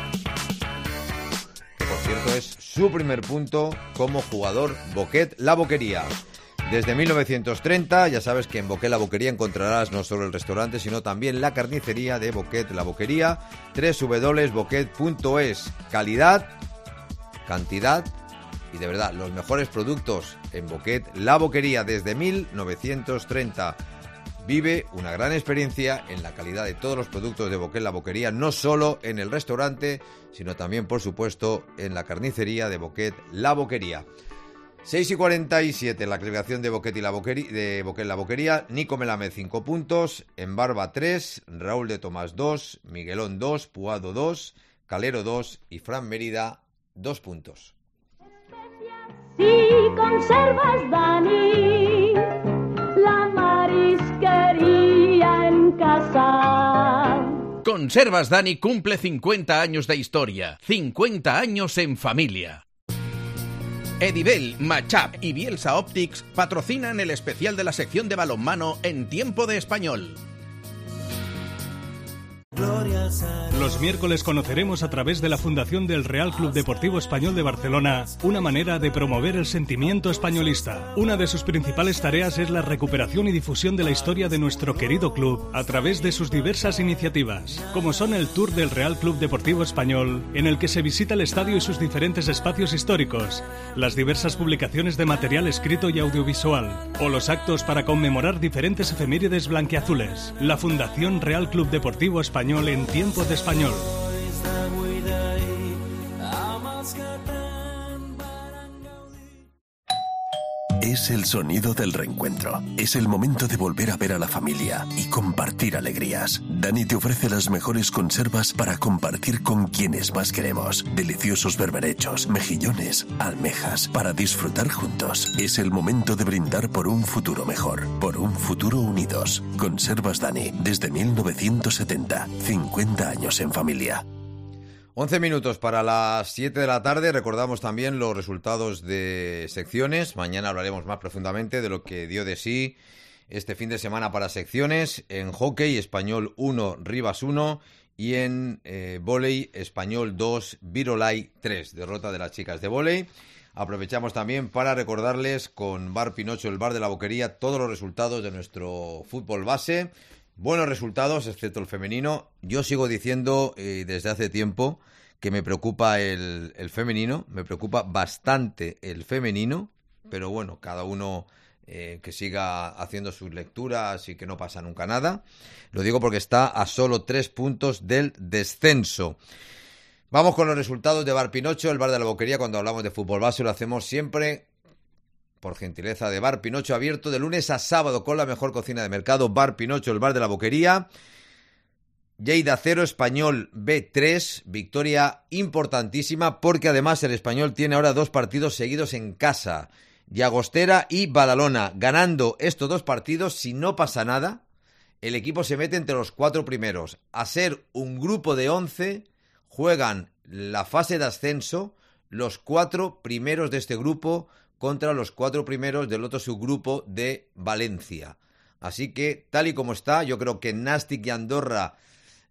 Que por cierto es su primer punto como jugador Boquet La Boquería. Desde mil novecientos treinta, ya sabes que en Boquet La Boquería encontrarás no solo el restaurante, sino también la carnicería de Boquet La Boquería, doble u doble u doble u punto boquet punto es. Calidad, cantidad y de verdad los mejores productos en Boquet La Boquería desde mil novecientos treinta. Vive una gran experiencia en la calidad de todos los productos de Boquet La Boquería, no solo en el restaurante, sino también, por supuesto, en la carnicería de Boquet La Boquería. seis y cuarenta y siete, la clasificación de Boquet, y la Boquería, de Boquet La Boquería. Nico Melamed cinco puntos, Embarba tres, Raúl de Tomás dos, Miguelón dos, Puado dos, Calero dos y Fran Mérida dos puntos. Si conservas, Dani, la marisquería en casa. Conservas Dani cumple cincuenta años de historia, cincuenta años en familia. Edibel, Machap y Bielsa Optics patrocinan el especial de la sección de balonmano en tiempo de español. Los miércoles conoceremos a través de la Fundación del Real Club Deportivo Español de Barcelona una manera de promover el sentimiento españolista. Una de sus principales tareas es la recuperación y difusión de la historia de nuestro querido club a través de sus diversas iniciativas, como son el Tour del Real Club Deportivo Español, en el que se visita el estadio y sus diferentes espacios históricos, las diversas publicaciones de material escrito y audiovisual, o los actos para conmemorar diferentes efemérides blanquiazules. La Fundación Real Club Deportivo Español en tiempo de español. Es el sonido del reencuentro. Es el momento de volver a ver a la familia y compartir alegrías. Dani te ofrece las mejores conservas para compartir con quienes más queremos. Deliciosos berberechos, mejillones, almejas, para disfrutar juntos. Es el momento de brindar por un futuro mejor, por un futuro unidos. Conservas Dani, desde mil novecientos setenta. cincuenta años en familia. once minutos para las siete de la tarde. Recordamos también los resultados de secciones. Mañana hablaremos más profundamente de lo que dio de sí este fin de semana para secciones. En hockey, Español uno, Rivas uno. Y en eh, vóley, Español dos, Virolai tres. Derrota de las chicas de vóley. Aprovechamos también para recordarles con Bar Pinocho, el bar de la Boquería, todos los resultados de nuestro fútbol base. Buenos resultados, excepto el femenino. Yo sigo diciendo eh, desde hace tiempo que me preocupa el, el femenino, me preocupa bastante el femenino, pero bueno, cada uno eh, que siga haciendo sus lecturas y que no pasa nunca nada. Lo digo porque está a solo tres puntos del descenso. Vamos con los resultados de Bar Pinocho, el bar de la Boquería. Cuando hablamos de fútbol base lo hacemos siempre por gentileza de Bar Pinocho, abierto de lunes a sábado con la mejor cocina de mercado. Bar Pinocho, el bar de la Boquería. Lleida cero, Español B tres, victoria importantísima porque además el Español tiene ahora dos partidos seguidos en casa, Llagostera y Badalona. Ganando estos dos partidos, si no pasa nada, el equipo se mete entre los cuatro primeros. A ser un grupo de once, juegan la fase de ascenso los cuatro primeros de este grupo contra los cuatro primeros del otro subgrupo de Valencia. Así que, tal y como está, yo creo que Nàstic y Andorra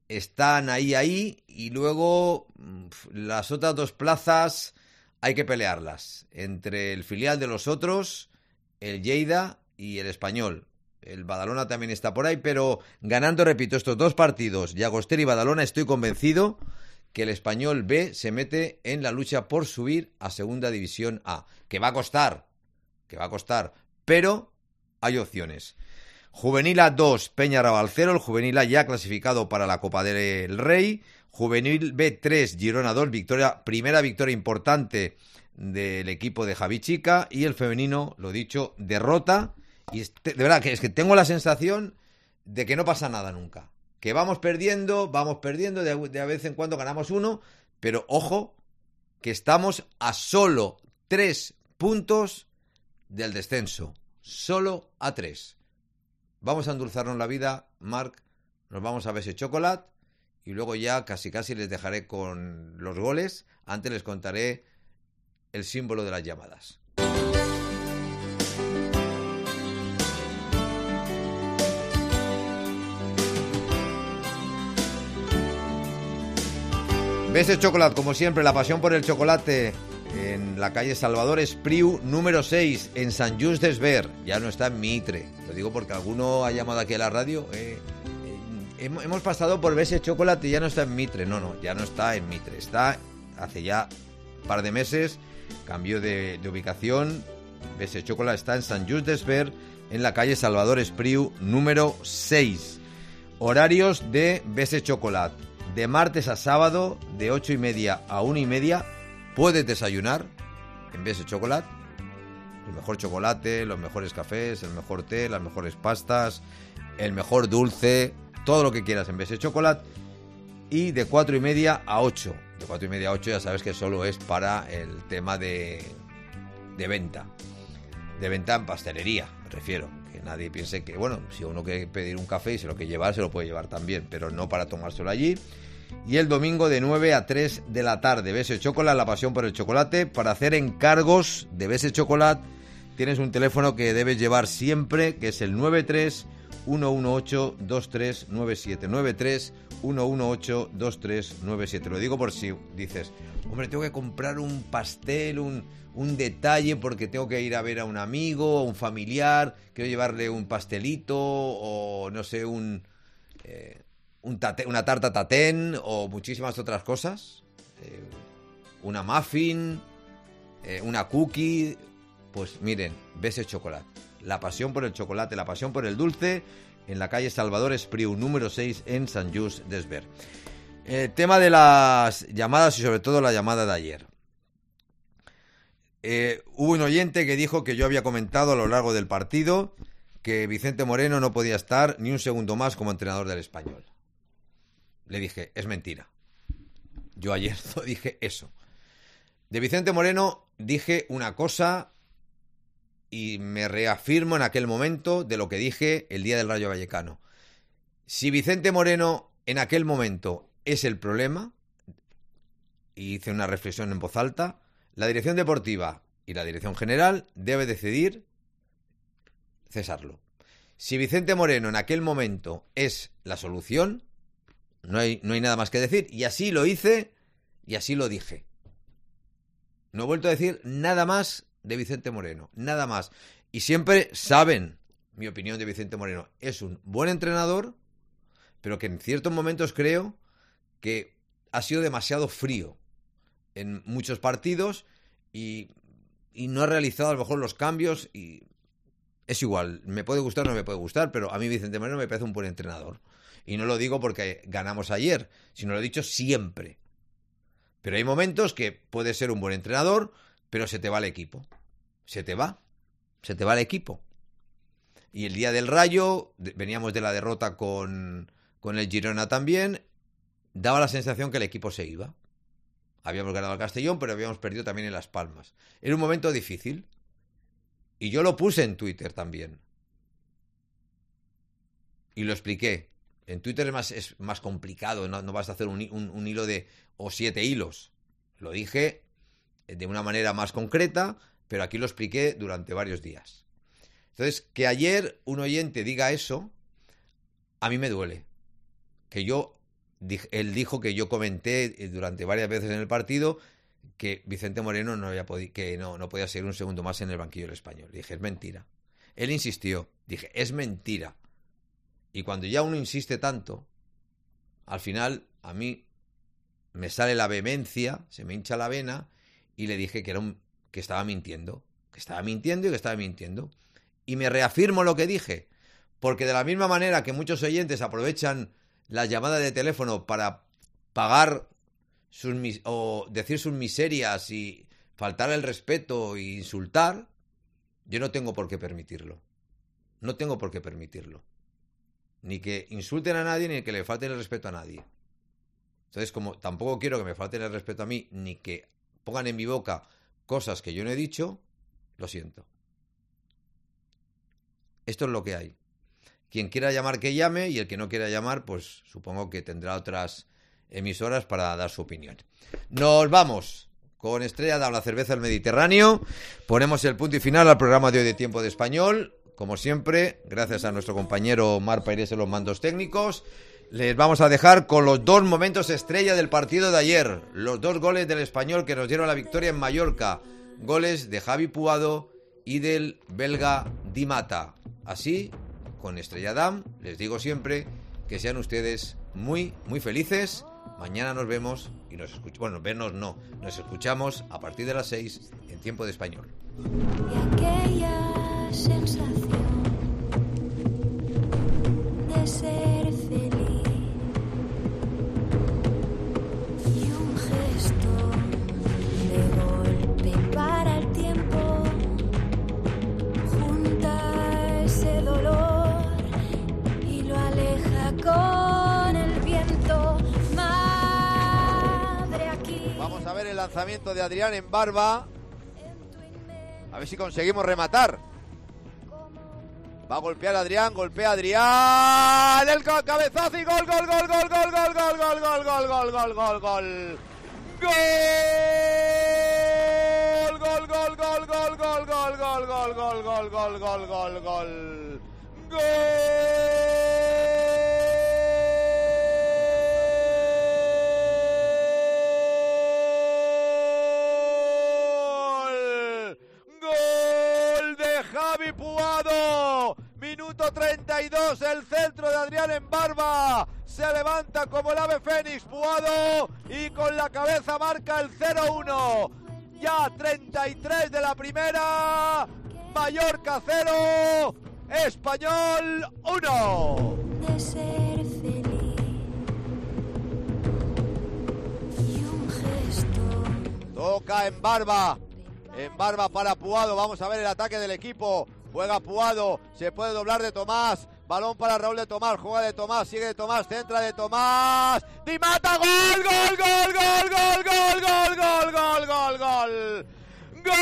están ahí, ahí, y luego las otras dos plazas hay que pelearlas entre el filial de los otros, el Lleida y el Español. El Badalona también está por ahí, pero ganando, repito, estos dos partidos, Llagostera y Badalona, estoy convencido que el Español B se mete en la lucha por subir a Segunda División A. Que va a costar, que va a costar, pero hay opciones. Juvenil A dos, Peña Rabalcero, el Juvenil A ya clasificado para la Copa del Rey. Juvenil B tres, Girona dos, victoria, primera victoria importante del equipo de Javi Chica. Y el femenino, lo dicho, derrota. Y este, de verdad que es que tengo la sensación de que no pasa nada nunca. Que vamos perdiendo, vamos perdiendo, de, de vez en cuando ganamos uno, pero ojo, que estamos a solo tres puntos del descenso. Solo a tres. Vamos a endulzarnos la vida, Marc. Nos vamos a B S Chocolate y luego ya casi casi les dejaré con los goles. Antes les contaré el símbolo de las llamadas. B S Chocolate, como siempre, la pasión por el chocolate en la calle Salvador Espriu, número seis, en Sant Just Desvern. Ya no está en Mitre. Lo digo porque alguno ha llamado aquí a la radio. Eh, eh, hemos pasado por B S Chocolate y ya no está en Mitre. No, no, ya no está en Mitre. Está hace ya un par de meses. Cambió de, de ubicación. B S Chocolate está en Sant Just Desvern, en la calle Salvador Espriu, número seis. Horarios de B S Chocolate. De martes a sábado, de ocho y media a una y media, puedes desayunar en B S Chocolate. El mejor chocolate, los mejores cafés, el mejor té, las mejores pastas, el mejor dulce, todo lo que quieras en B S Chocolate. Y de cuatro y media a ocho. De cuatro y media a ocho ya sabes que solo es para el tema de, de venta. De venta en pastelería, me refiero. Que nadie piense que, bueno, si uno quiere pedir un café y se lo quiere llevar, se lo puede llevar también, pero no para tomárselo allí. Y el domingo de nueve a tres de la tarde, B S Chocolate, la pasión por el chocolate. Para hacer encargos de B S Chocolate tienes un teléfono que debes llevar siempre, que es el nueve tres uno uno ocho dos tres nueve siete, nueve tres uno uno ocho dos tres nueve siete. Lo digo por si dices, hombre, tengo que comprar un pastel, un, un detalle porque tengo que ir a ver a un amigo, a un familiar, quiero llevarle un pastelito o no sé, un... Eh, Un tate, una tarta tatén o muchísimas otras cosas, eh, una muffin, eh, una cookie. Pues miren, B S Chocolate, la pasión por el chocolate, la pasión por el dulce, en la calle Salvador Espriu, número seis, en Sant Just Desvern. El tema de las llamadas y sobre todo la llamada de ayer. Eh, hubo un oyente que dijo que yo había comentado a lo largo del partido que Vicente Moreno no podía estar ni un segundo más como entrenador del Español. Le dije, es mentira. Yo ayer no dije eso. De Vicente Moreno dije una cosa y me reafirmo en aquel momento de lo que dije el día del Rayo Vallecano. Si Vicente Moreno en aquel momento es el problema, y hice una reflexión en voz alta, la dirección deportiva y la dirección general debe decidir cesarlo. Si Vicente Moreno en aquel momento es la solución, No hay, no hay nada más que decir. Y así lo hice y así lo dije. No he vuelto a decir nada más de Vicente Moreno. Nada más. Y siempre saben mi opinión de Vicente Moreno. Es un buen entrenador, pero que en ciertos momentos creo que ha sido demasiado frío en muchos partidos y, y no ha realizado a lo mejor los cambios. Y es igual. Me puede gustar o no me puede gustar, pero a mí Vicente Moreno me parece un buen entrenador. Y no lo digo porque ganamos ayer, sino lo he dicho siempre. Pero hay momentos que puede ser un buen entrenador, pero se te va el equipo. Se te va. Se te va el equipo. Y el día del Rayo, veníamos de la derrota con, con el Girona también, daba la sensación que el equipo se iba. Habíamos ganado al Castellón, pero habíamos perdido también en Las Palmas. Era un momento difícil. Y yo lo puse en Twitter también. Y lo expliqué. En Twitter es más, es más complicado, no, no vas a hacer un, un, un hilo de o siete hilos. Lo dije de una manera más concreta, pero aquí lo expliqué durante varios días. Entonces, que ayer un oyente diga eso, a mí me duele. Que yo él dijo que yo comenté durante varias veces en el partido que Vicente Moreno no había podi- que no, no podía seguir un segundo más en el banquillo del Español. Dije, es mentira. Él insistió. Dije, es mentira. Y cuando ya uno insiste tanto, al final a mí me sale la vehemencia, se me hincha la vena, y le dije que, era un, que estaba mintiendo. Que estaba mintiendo y que estaba mintiendo. Y me reafirmo lo que dije. Porque de la misma manera que muchos oyentes aprovechan las llamadas de teléfono para pagar sus mis- o decir sus miserias y faltar el respeto e insultar, yo no tengo por qué permitirlo. No tengo por qué permitirlo. Ni que insulten a nadie, ni que le falten el respeto a nadie. Entonces, como tampoco quiero que me falten el respeto a mí, ni que pongan en mi boca cosas que yo no he dicho, lo siento. Esto es lo que hay. Quien quiera llamar, que llame, y el que no quiera llamar, pues supongo que tendrá otras emisoras para dar su opinión. Nos vamos con Estrella Damm, la cerveza del Mediterráneo. Ponemos el punto y final al programa de hoy de Tiempo de Español. Como siempre, gracias a nuestro compañero Mar Pairés en los mandos técnicos. Les vamos a dejar con los dos momentos estrella del partido de ayer. Los dos goles del Español que nos dieron la victoria en Mallorca. Goles de Javi Puado y del belga Di Mata. Así, con Estrella Damm, les digo siempre que sean ustedes muy, muy felices. Mañana nos vemos y nos escuchamos. Bueno, vernos no, nos escuchamos a partir de las seis en Tiempo de Español. Y aquella sensación de ser feliz y un gesto de golpe para el tiempo junta ese dolor y lo aleja con el viento. Madre, aquí Vamos a ver el lanzamiento de Adrián en Barba. A ver si conseguimos rematar. Va a golpear Adrián, golpea Adrián. El cabezazo y gol, gol, gol, gol, gol, gol, gol, gol, gol, gol, gol, gol, gol, gol. Gol, gol, gol, gol, gol, gol, gol, gol, gol, gol, gol, gol, gol, gol. Javi Puado, minuto treinta y dos, el centro de Adrián en Barba, se levanta como el ave fénix Puado y con la cabeza marca el cero uno, ya treinta y tres de la primera, Mallorca cero, Español uno. de ser feliz y un gesto. Toca en Barba. En Barba para Puado, vamos a ver el ataque del equipo. Juega Puado, se puede doblar de Tomás. Balón para Raúl de Tomás, juega de Tomás, sigue de Tomás, centra de Tomás. Di Mata, gol, gol, gol, gol, gol, gol, gol, gol, gol, gol, gol. Gol.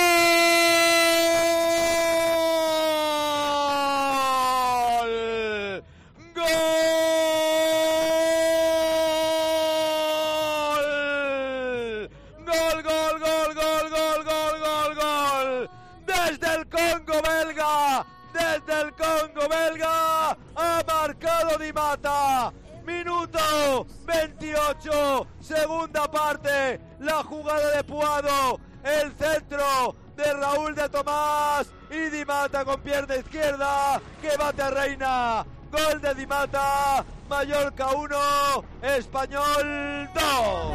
Gol, gol, gol, gol, gol, gol, gol, gol. Desde el Congo belga, desde el Congo belga, ha marcado Di Mata. Minuto veintiocho, segunda parte, la jugada de Puado, el centro de Raúl de Tomás y Di Mata con pierna izquierda, que bate a Reina. Gol de Di Mata, Mallorca uno, Español dos.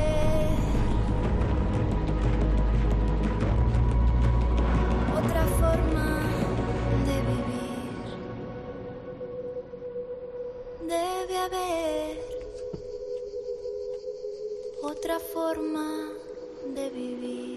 Otra forma de vivir. Debe haber otra forma de vivir.